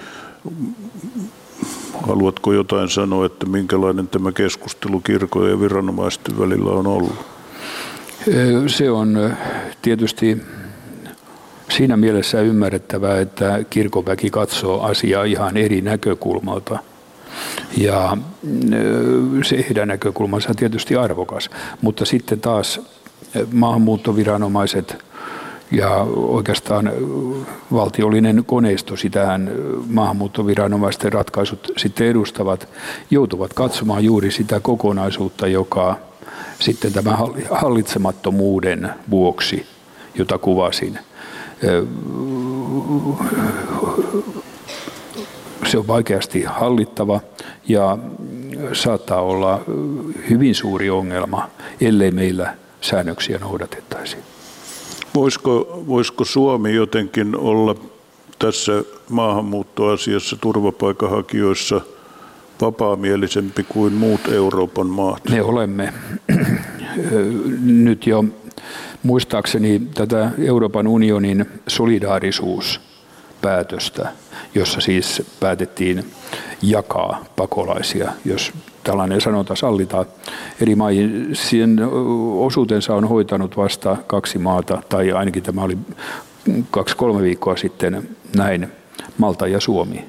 Haluatko jotain sanoa, että minkälainen tämä keskustelu kirkon ja viranomaisten välillä on ollut? Se on tietysti siinä mielessä ymmärrettävää, että kirkonväki katsoo asiaa ihan eri näkökulmalta. Ja se heidän näkökulmansa on tietysti arvokas, mutta sitten taas maahanmuuttoviranomaiset ja oikeastaan valtiollinen koneisto, sitähän maahanmuuttoviranomaisten ratkaisut sitten edustavat, joutuvat katsomaan juuri sitä kokonaisuutta, joka sitten tämän hallitsemattomuuden vuoksi, jota kuvasin, se on vaikeasti hallittava ja saattaa olla hyvin suuri ongelma, ellei meillä säännöksiä noudatettaisi. Voisiko, voisiko Suomi jotenkin olla tässä maahanmuuttoasiassa turvapaikanhakijoissa vapaamielisempi kuin muut Euroopan maat? Me olemme nyt jo muistaakseni tätä Euroopan unionin solidaarisuuspäätöstä, jossa siis päätettiin jakaa pakolaisia, jos tällainen sanonta sallitaan eri maihin. Sen osuutensa on hoitanut vasta kaksi maata, tai ainakin tämä oli kaksi-kolme viikkoa sitten näin, Malta ja Suomi.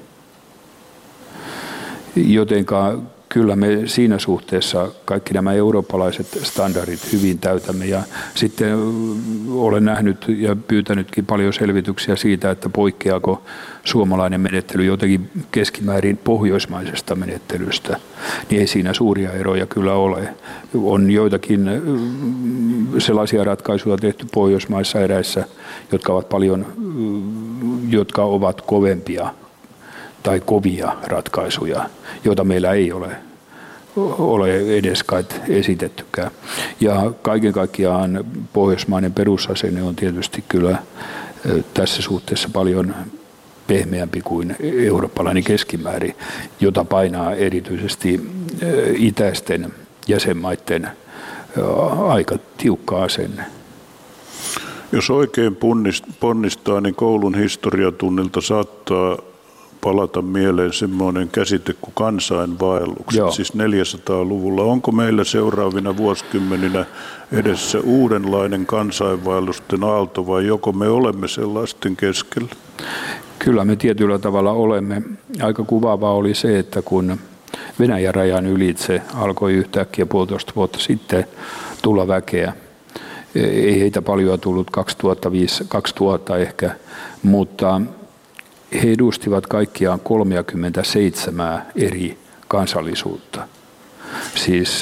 Jotenka kyllä me siinä suhteessa kaikki nämä eurooppalaiset standardit hyvin täytämme. Ja sitten olen nähnyt ja pyytänytkin paljon selvityksiä siitä, että poikkeako suomalainen menettely jotenkin keskimäärin pohjoismaisesta menettelystä. Niin ei siinä suuria eroja kyllä ole. On joitakin sellaisia ratkaisuja tehty Pohjoismaissa eräissä, jotka ovat paljon, jotka ovat kovempia tai kovia ratkaisuja, joita meillä ei ole, ole edes kai esitettykään. Ja kaiken kaikkiaan pohjoismainen perusasenne on tietysti kyllä tässä suhteessa paljon pehmeämpi kuin eurooppalainen keskimäärin, jota painaa erityisesti itäisten jäsenmaiden aika tiukka asenne. Jos oikein ponnistaa, niin koulun historiatunnilta saattaa palata mieleen semmoinen käsite kuin kansainvaellukset, Joo. siis neljäsataaluvulla. Onko meillä seuraavina vuosikymmeninä edessä uudenlainen kansainvaellusten aalto vai joko me olemme sellaisten keskellä? Kyllä me tietyllä tavalla olemme. Aika kuvaavaa oli se, että kun Venäjän rajan ylitse alkoi yhtäkkiä puolitoista vuotta sitten tulla väkeä. Ei heitä paljon tullut kaksituhattaviisi kaksituhatta ehkä, mutta he edustivat kaikkiaan kolmekymmentäseitsemän eri kansallisuutta. Siis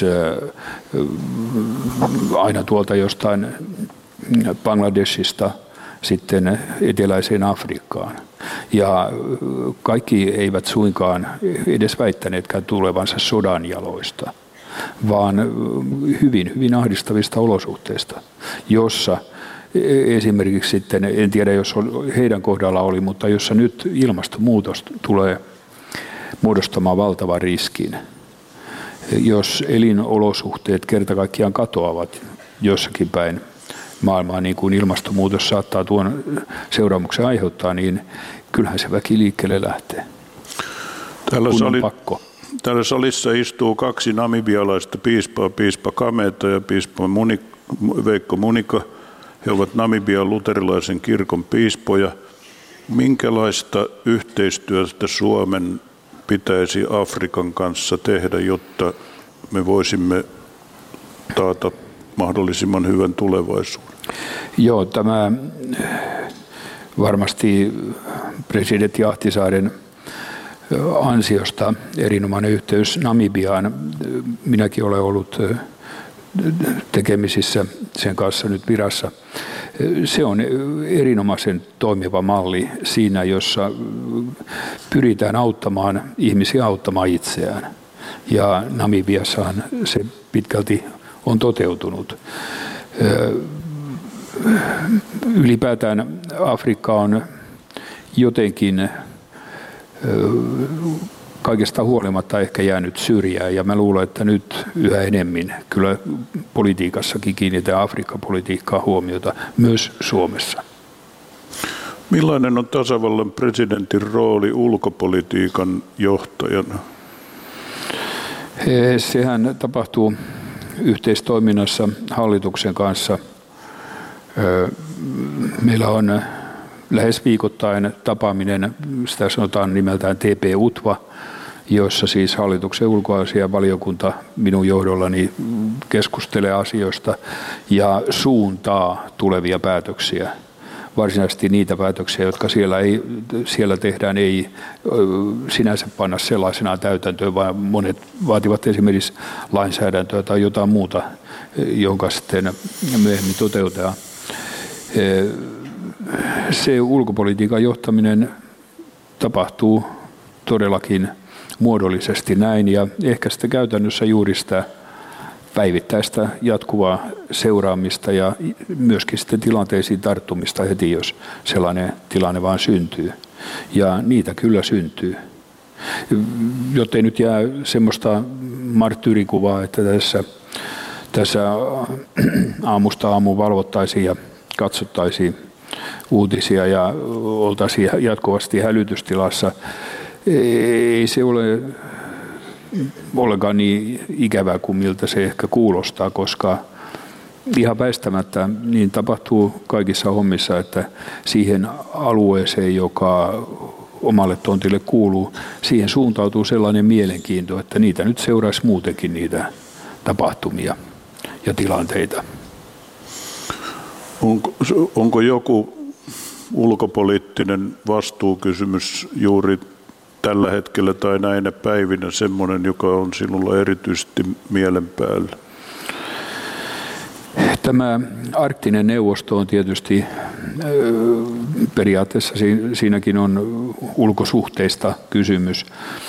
aina tuolta jostain Bangladeshista sitten eteläiseen Afrikkaan. Ja kaikki eivät suinkaan edes väittäneetkään tulevansa sodan jaloista, vaan hyvin, hyvin ahdistavista olosuhteista, jossa esimerkiksi sitten, en tiedä jos heidän kohdalla oli, mutta jossa nyt ilmastonmuutos tulee muodostamaan valtavan riskin. Jos elinolosuhteet kerta kaikkiaan katoavat jossakin päin maailmaa, niin kuin ilmastonmuutos saattaa tuon seuraamuksen aiheuttaa, niin kyllähän se väki liikkeelle lähtee. Täällä, kun sali, on pakko. Täällä salissa istuu kaksi namibialaista piispaa, piispa Kameta ja piispa Munik, Veikko Munika. He ovat Namibian luterilaisen kirkon piispoja. Minkälaista yhteistyötä Suomen pitäisi Afrikan kanssa tehdä, jotta me voisimme taata mahdollisimman hyvän tulevaisuuden? Joo, tämä varmasti presidentti Ahtisaaren ansiosta erinomainen yhteys Namibiaan. Minäkin olen ollut tekemisissä sen kanssa nyt virassa. Se on erinomaisen toimiva malli siinä, jossa pyritään auttamaan ihmisiä auttamaan itseään. Ja Namibiassahan se pitkälti on toteutunut. Ylipäätään Afrikka on jotenkin kaikesta huolimatta ehkä jäänyt syrjään, ja mä luulen, että nyt yhä enemmän kyllä politiikassakin kiinnitetään Afrikka-politiikkaa huomiota, myös Suomessa. Millainen on tasavallan presidentin rooli ulkopolitiikan johtajana? Sehän tapahtuu yhteistoiminnassa hallituksen kanssa. Meillä on lähes viikoittain tapaaminen, sitä sanotaan nimeltään T P-UTVA, jossa siis hallituksen ulkoasiainvaliokunta minun johdollani keskustelee asioista ja suuntaa tulevia päätöksiä. Varsinaisesti niitä päätöksiä, jotka siellä, ei, siellä tehdään, ei sinänsä panna sellaisenaan täytäntöön, vaan monet vaativat esimerkiksi lainsäädäntöä tai jotain muuta, jonka sitten myöhemmin toteutetaan. Se ulkopolitiikan johtaminen tapahtuu todellakin muodollisesti näin, ja ehkä sitten käytännössä juuri sitä päivittäistä jatkuvaa seuraamista ja myöskin sitten tilanteisiin tarttumista heti, jos sellainen tilanne vaan syntyy. Ja niitä kyllä syntyy. Jottei nyt jää semmoista marttyyrikuvaa, että tässä, tässä aamusta aamuun valvottaisiin ja katsottaisiin uutisia ja oltaisiin jatkuvasti hälytystilassa. Ei se ole ollenkaan niin ikävää kuin miltä se ehkä kuulostaa, koska ihan väistämättä niin tapahtuu kaikissa hommissa, että siihen alueeseen, joka omalle tontille kuuluu, siihen suuntautuu sellainen mielenkiinto, että niitä nyt seuraisi muutenkin niitä tapahtumia ja tilanteita. Onko, onko joku ulkopoliittinen vastuukysymys juuri tällä hetkellä tai näinä päivinä semmoinen, joka on sinulla erityisesti mielen päällä? Tämä arktinen neuvosto on tietysti periaatteessa siinäkin on ulkosuhteista kysymys.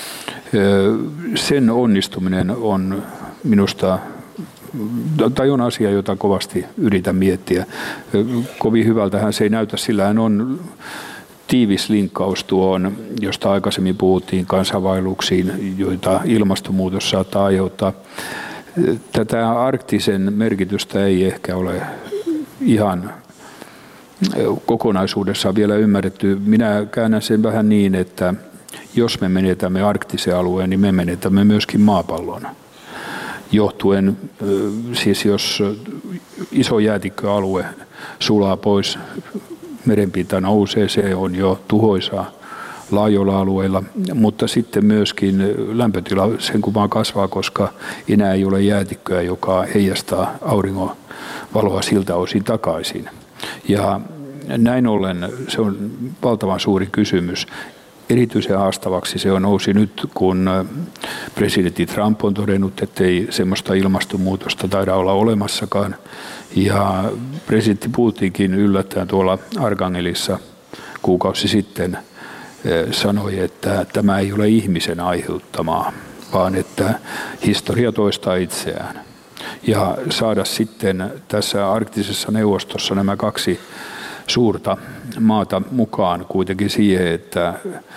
Sen onnistuminen on minusta, tai on asia, jota kovasti yritän miettiä. Kovin hyvältähän se ei näytä, sillähän on tiivis linkkaus tuohon, josta aikaisemmin puhuttiin, kansainvaelluksiin, joita ilmastonmuutos saattaa aiheuttaa. Tätä arktisen merkitystä ei ehkä ole ihan kokonaisuudessaan vielä ymmärretty. Minä käännän sen vähän niin, että jos me menetämme arktisen alueen, niin me menetämme myöskin maapallon. Johtuen, siis jos iso jäätikköalue sulaa pois, merenpinta nousee, se on jo tuhoisaa laajoilla alueilla, mutta sitten myöskin lämpötila sen kun vaan kasvaa, koska enää ei ole jäätikköä, joka heijastaa auringon valoa siltä osin takaisin. Ja näin ollen se on valtavan suuri kysymys. Erityisen haastavaksi se on nousi nyt, kun presidentti Trump on todennut, ettei semmoista ilmastonmuutosta taida olla olemassakaan. Ja presidentti Putinkin yllättäen tuolla Arkangelissa kuukausi sitten sanoi, että tämä ei ole ihmisen aiheuttamaa, vaan että historia toistaa itseään. Ja saada sitten tässä arktisessa neuvostossa nämä kaksi suurta maata mukaan kuitenkin siihen, että,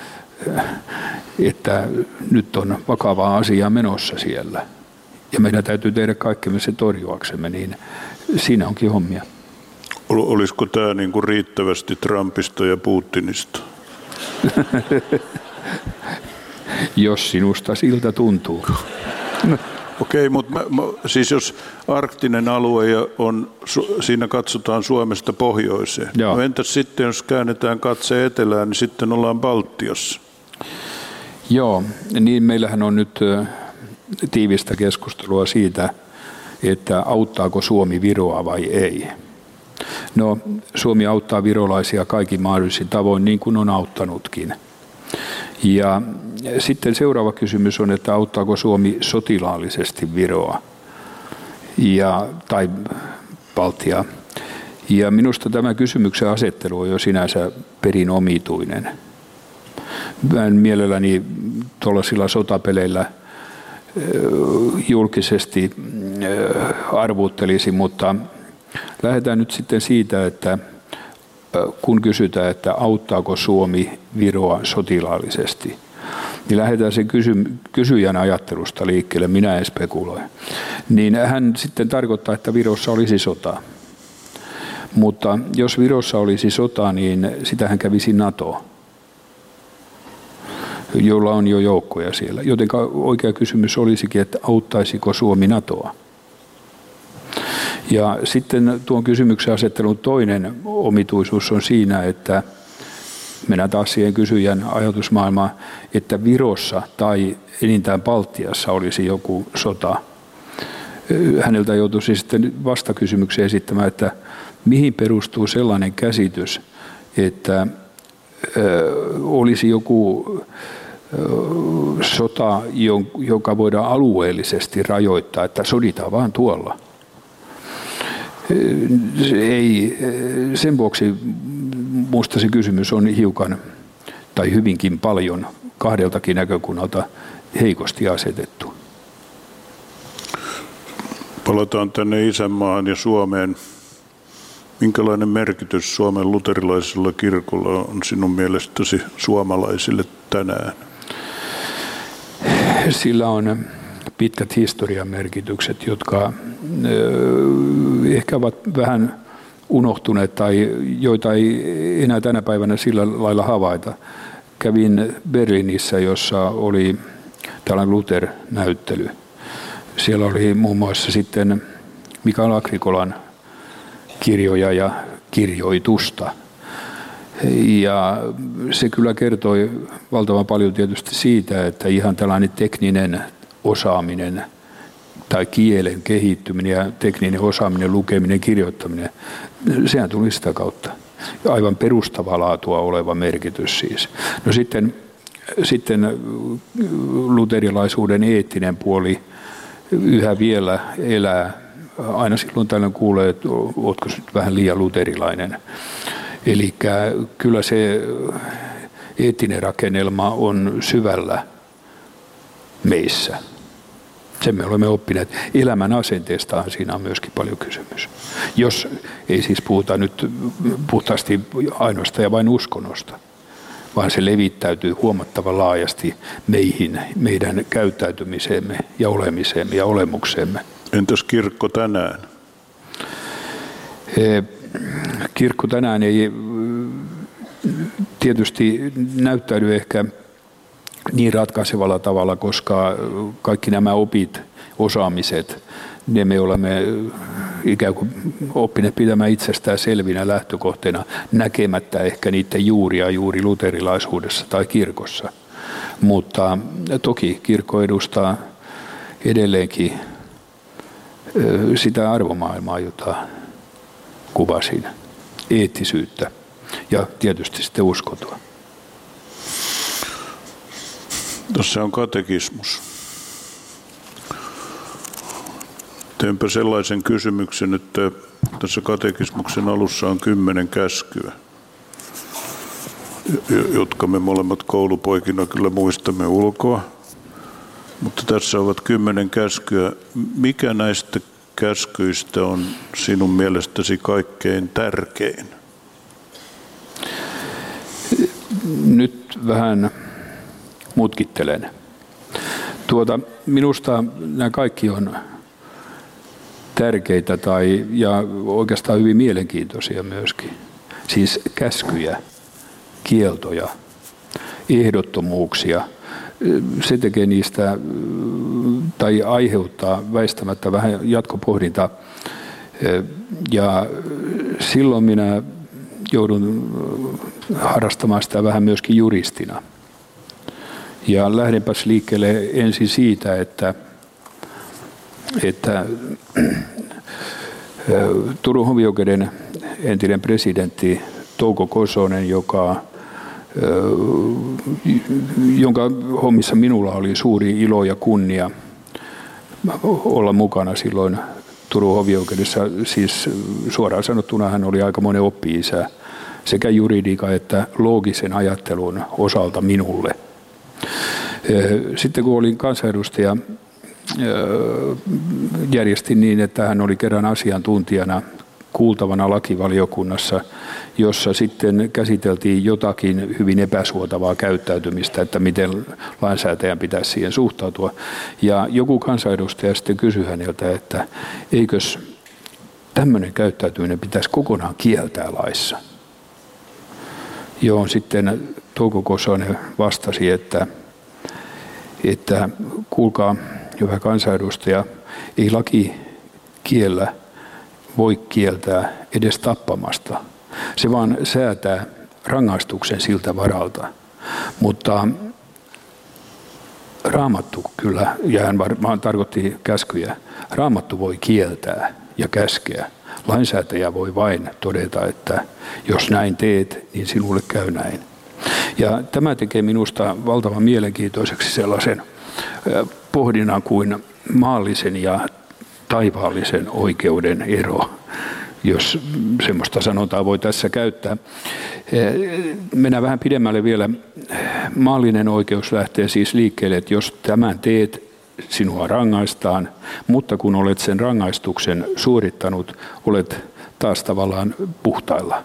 että nyt on vakavaa asiaa menossa siellä. Ja meidän täytyy tehdä kaikkemme se torjuaksemme, niin siinä onkin hommia. Olisiko tämä niin kuin riittävästi Trumpista ja Putinista? Jos sinusta siltä tuntuu. Okei, okay, mutta mä, mä, siis jos arktinen alue ja on, siinä katsotaan Suomesta pohjoiseen. No entäs sitten, jos käännetään katse etelään, niin sitten ollaan Baltiassa? Joo, niin meillähän on nyt tiivistä keskustelua siitä, että auttaako Suomi Viroa vai ei. No, Suomi auttaa virolaisia kaikin mahdollisin tavoin, niin kuin on auttanutkin. Ja sitten seuraava kysymys on, että auttaako Suomi sotilaallisesti Viroa ja, tai Baltiaa. Ja minusta tämä kysymyksen asettelu on jo sinänsä perin omituinen. Mä en mielelläni tuollaisilla sotapeleillä julkisesti arvuttelisi, mutta lähdetään nyt sitten siitä, että kun kysytään, että auttaako Suomi Viroa sotilaallisesti, niin lähdetään sen kysy- kysyjän ajattelusta liikkeelle, minä en spekuloi. Niin hän sitten tarkoittaa, että Virossa olisi sota. Mutta jos Virossa olisi sota, niin sitähän kävisi NATO, jolla on jo joukkoja siellä. Joten oikea kysymys olisikin, että auttaisiko Suomi NATOa. Ja sitten tuon kysymyksen asettelun toinen omituisuus on siinä, että mennään taas siihen kysyjän ajatusmaailmaan, että Virossa tai enintään Baltiassa olisi joku sota. Häneltä joutuisi sitten vastakysymykseen esittämään, että mihin perustuu sellainen käsitys, että olisi joku sota, joka voidaan alueellisesti rajoittaa, että soditaan vaan tuolla. Ei, sen vuoksi minusta se kysymys on hiukan tai hyvinkin paljon kahdeltakin näkökunnalta heikosti asetettu. Palataan tänne isänmaahan ja Suomeen. Minkälainen merkitys Suomen luterilaisella kirkolla on sinun mielestäsi suomalaisille tänään? Sillä on pitkät historian merkitykset, jotka ehkä ovat vähän unohtuneet tai joita ei enää tänä päivänä sillä lailla havaita. Kävin Berliinissä, jossa oli tällainen Luther-näyttely. Siellä oli muun muassa sitten Mikael Agrikolan kirjoja ja kirjoitusta. Ja se kyllä kertoi valtavan paljon tietysti siitä, että ihan tällainen tekninen osaaminen tai kielen kehittyminen ja tekninen osaaminen, lukeminen, kirjoittaminen, sehän tuli sitä kautta. Aivan perustavaa laatua oleva merkitys siis. No sitten, sitten luterilaisuuden eettinen puoli yhä vielä elää. Aina silloin tällöin kuulee, että oletko nyt vähän liian luterilainen. Eli kyllä se eettinen rakennelma on syvällä meissä. Sen me olemme oppineet. Elämän asenteestahan siinä on myöskin paljon kysymys. Jos ei siis puhuta nyt puhtaasti ainoastaan ja vain uskonnosta, vaan se levittäytyy huomattavan laajasti meihin, meidän käyttäytymiseemme ja olemiseemme ja olemukseemme. Entäs kirkko tänään? Kirkko tänään ei tietysti näyttäydy ehkä niin ratkaisevalla tavalla, koska kaikki nämä opit, osaamiset, ne me olemme ikään kuin oppineet pitämään itsestään selvinä lähtökohteena, näkemättä ehkä niiden juuria juuri luterilaisuudessa tai kirkossa. Mutta toki kirkko edustaa edelleenkin sitä arvomaailmaa, jota kuvasin, eettisyyttä ja tietysti sitten uskontoa. Tuossa on katekismus. Teenpä sellaisen kysymyksen, että tässä katekismuksen alussa on kymmenen käskyä, jotka me molemmat koulupoikina kyllä muistamme ulkoa. Mutta tässä ovat kymmenen käskyä. Mikä näistä käskyistä on sinun mielestäsi kaikkein tärkein? Nyt vähän mutkittelen. Tuota, minusta nämä kaikki on tärkeitä tai, ja oikeastaan hyvin mielenkiintoisia myöskin. Siis käskyjä, kieltoja, ehdottomuuksia, se tekee niistä tai aiheuttaa väistämättä vähän jatkopohdintaa. Ja silloin minä joudun harrastamaan sitä vähän myöskin juristina. Ja lähdenpäs liikkeelle ensin siitä, että, että Turun hovioikeuden entinen presidentti Touko Kosonen, joka, jonka hommissa minulla oli suuri ilo ja kunnia olla mukana silloin Turun hovioikeudessa, siis suoraan sanottuna hän oli aikamoinen oppi-isä sekä juridiikan että loogisen ajattelun osalta minulle. Sitten kun olin kansanedustaja, järjestin niin, että hän oli kerran asiantuntijana kuultavana lakivaliokunnassa, jossa sitten käsiteltiin jotakin hyvin epäsuotavaa käyttäytymistä, että miten lainsäätäjän pitäisi siihen suhtautua. Ja joku kansanedustaja sitten kysyi häneltä, että eikös tämmöinen käyttäytyminen pitäisi kokonaan kieltää laissa. Johon sitten Touko Kosonen vastasi, että, että kuulkaa, hyvä kansanedustaja, ei laki kiellä voi kieltää edes tappamasta. Se vaan säätää rangaistuksen siltä varalta. Mutta Raamattu kyllä, ja hän varmaan tarkoitti käskyjä, Raamattu voi kieltää ja käskeä. Lainsäätäjä voi vain todeta, että jos näin teet, niin sinulle käy näin. Ja tämä tekee minusta valtavan mielenkiintoiseksi sellaisen pohdinnan kuin maallisen ja taivaallisen oikeuden ero, jos semmoista sanontaa voi tässä käyttää. Mennään vähän pidemmälle vielä. Maallinen oikeus lähtee siis liikkeelle, että jos tämän teet, sinua rangaistaan, mutta kun olet sen rangaistuksen suorittanut, olet taas tavallaan puhtailla.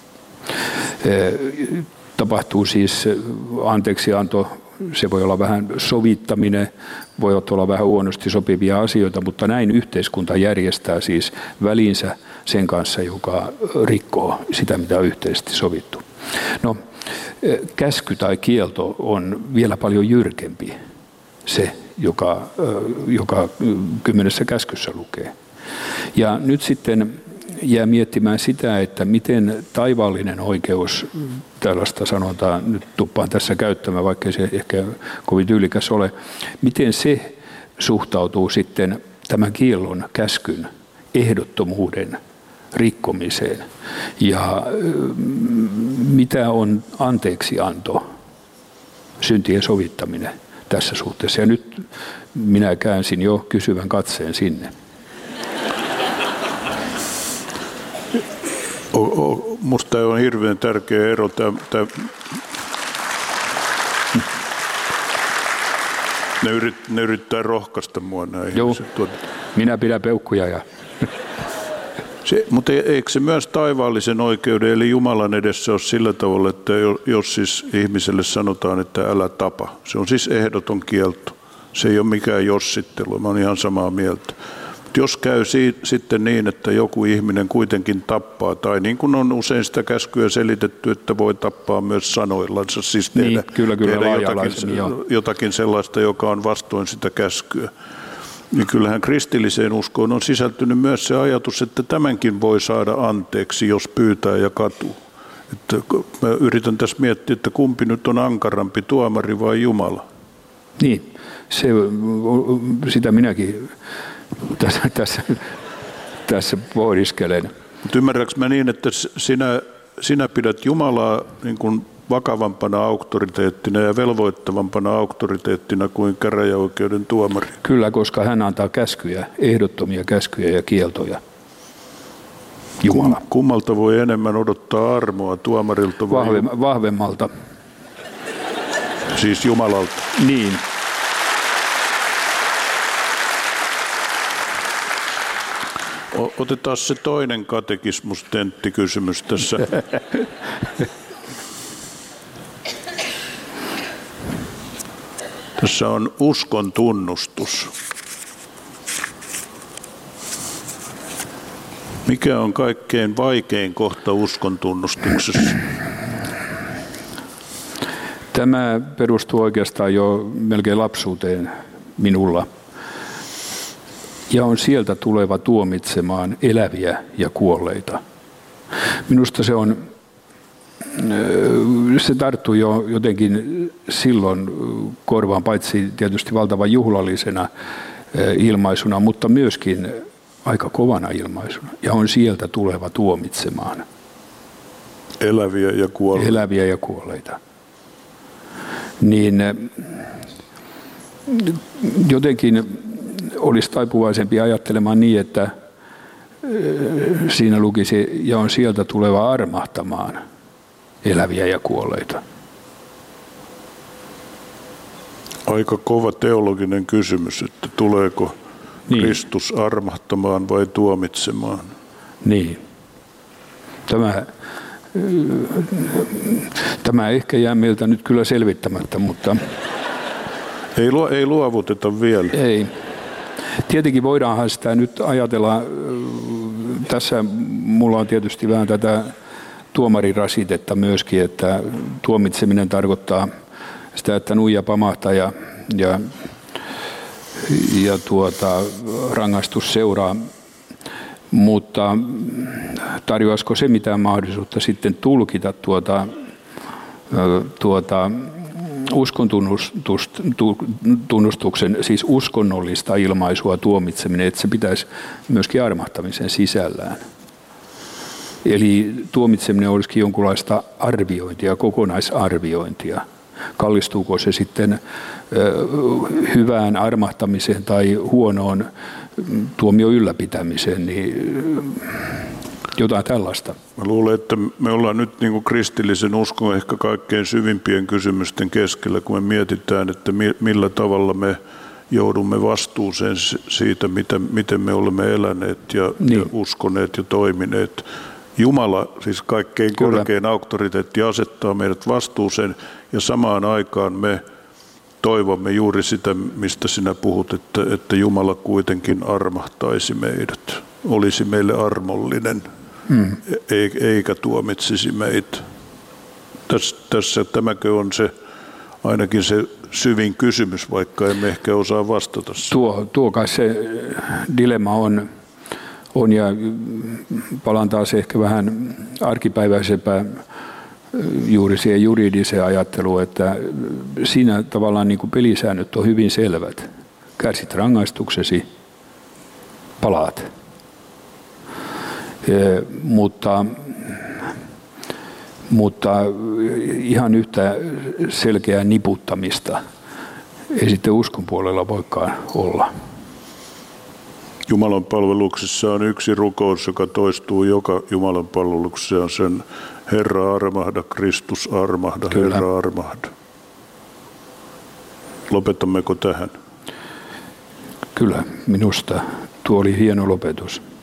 Tapahtuu siis anteeksianto, se voi olla vähän sovittaminen, voi olla vähän huonosti sopivia asioita, mutta näin yhteiskunta järjestää siis välinsä sen kanssa, joka rikkoo sitä, mitä on yhteisesti sovittu. No, käsky tai kielto on vielä paljon jyrkempi, se, joka, joka kymmenessä käskyssä lukee. Ja nyt sitten jää miettimään sitä, että miten taivaallinen oikeus, tällaista sanotaan, nyt tuppaan tässä käyttämään, vaikka se ehkä kovin tyylikäs ole, miten se suhtautuu sitten tämän kiellon käskyn ehdottomuuden rikkomiseen ja mitä on anteeksianto, syntien sovittaminen tässä suhteessa. Ja nyt minä käänsin jo kysyvän katseen sinne. Minusta on hirveän tärkeä ero. Tämä, tämä, ne, yrit, ne yrittää rohkaista mua näihin. Joo, minä pidän peukkuja. Ja. Se, mutta eikö se myös taivaallisen oikeuden eli Jumalan edessä ole sillä tavalla, että jos siis ihmiselle sanotaan, että älä tapa, se on siis ehdoton kielto. Se ei ole mikään jossittelu, mä olen ihan samaa mieltä. Jos käy si- sitten niin, että joku ihminen kuitenkin tappaa, tai niin kuin on usein sitä käskyä selitetty, että voi tappaa myös sanoillansa, siis tehdä, niin, kyllä, kyllä, tehdä jotakin, jotakin sellaista, joka on vastoin sitä käskyä. Niin kyllähän kristilliseen uskoon on sisältynyt myös se ajatus, että tämänkin voi saada anteeksi, jos pyytää ja katuu. Että mä yritän tässä miettiä, että kumpi nyt on ankarampi, tuomari vai Jumala? Niin, se, sitä minäkin tässä, tässä, tässä pohdiskelen. Mutta ymmärrätkö mä niin, että sinä, sinä pidät Jumalaa niin kuin vakavampana auktoriteettina ja velvoittavampana auktoriteettina kuin käräjäoikeuden tuomari? Kyllä, koska hän antaa käskyjä, ehdottomia käskyjä ja kieltoja. Jumala. Kummalta voi enemmän odottaa armoa, tuomarilta vai Vahvem, vahvemmalta? Siis Jumalalta. Niin. Otetaan se toinen katekismus-tenttikysymys tässä. Tässä on uskon tunnustus. Mikä on kaikkein vaikein kohta uskon tunnustuksessa? Tämä perustuu oikeastaan jo melkein lapsuuteen minulla. Ja on sieltä tuleva tuomitsemaan eläviä ja kuolleita. Minusta se on, se tarttui jo jotenkin silloin korvaan, paitsi tietysti valtavan juhlallisena ilmaisuna, mutta myöskin aika kovana ilmaisuna. Ja on sieltä tuleva tuomitsemaan. Eläviä ja kuolleita. Eläviä ja kuolleita. Niin jotenkin olisi taipuvaisempi ajattelemaan niin, että siinä lukisi, ja on sieltä tuleva armahtamaan eläviä ja kuolleita. Aika kova teologinen kysymys, että tuleeko niin. Kristus armahtamaan vai tuomitsemaan? Niin. Tämä, tämä ehkä jää meiltä nyt kyllä selvittämättä, mutta... Ei, ei luovuteta vielä. Ei. Tietenkin voidaanhan sitä nyt ajatella, tässä mulla on tietysti vähän tätä tuomarirasitetta myöskin, että tuomitseminen tarkoittaa sitä, että nuija pamahtaa ja, ja, ja tuota, rangaistus seuraa, mutta tarjoaisiko se mitään mahdollisuutta sitten tulkita tuota, tuota uskon tunnustuksen, siis uskonnollista ilmaisua tuomitseminen, että se pitäisi myöskin armahtamisen sisällään. Eli tuomitseminen olisikin jonkunlaista arviointia, kokonaisarviointia. Kallistuuko se sitten hyvään armahtamiseen tai huonoon tuomion ylläpitämiseen, niin jotain tällaista. Mä luulen, että me ollaan nyt niin kuin kristillisen uskon ehkä kaikkein syvimpien kysymysten keskellä, kun me mietitään, että millä tavalla me joudumme vastuuseen siitä, miten me olemme eläneet ja, niin. ja uskoneet ja toimineet. Jumala, siis kaikkein Kyllä. korkein auktoriteetti, asettaa meidät vastuuseen ja samaan aikaan me toivomme juuri sitä, mistä sinä puhut, että, että Jumala kuitenkin armahtaisi meidät, olisi meille armollinen. Hmm. Eikä tuomitsisi meitä. Tässä, tässä tämäkö on se, ainakin se syvin kysymys, vaikka emme ehkä osaa vastata. Tuo, tuo kai se dilemma on, on ja palaan taas ehkä vähän arkipäiväisempään juuri siihen juridiseen ajatteluun, että siinä tavallaan niin kuin pelisäännöt on hyvin selvät. Kärsit rangaistuksesi, palaat. E, mutta, mutta ihan yhtä selkeää niputtamista ei sitten uskon puolella voikaan olla. Jumalan palveluksessa on yksi rukous, joka toistuu joka Jumalan palveluksessa, on sen Herra armahda, Kristus armahda, Kyllä. Herra armahda. Lopetammeko tähän? Kyllä, minusta tuo oli hieno lopetus.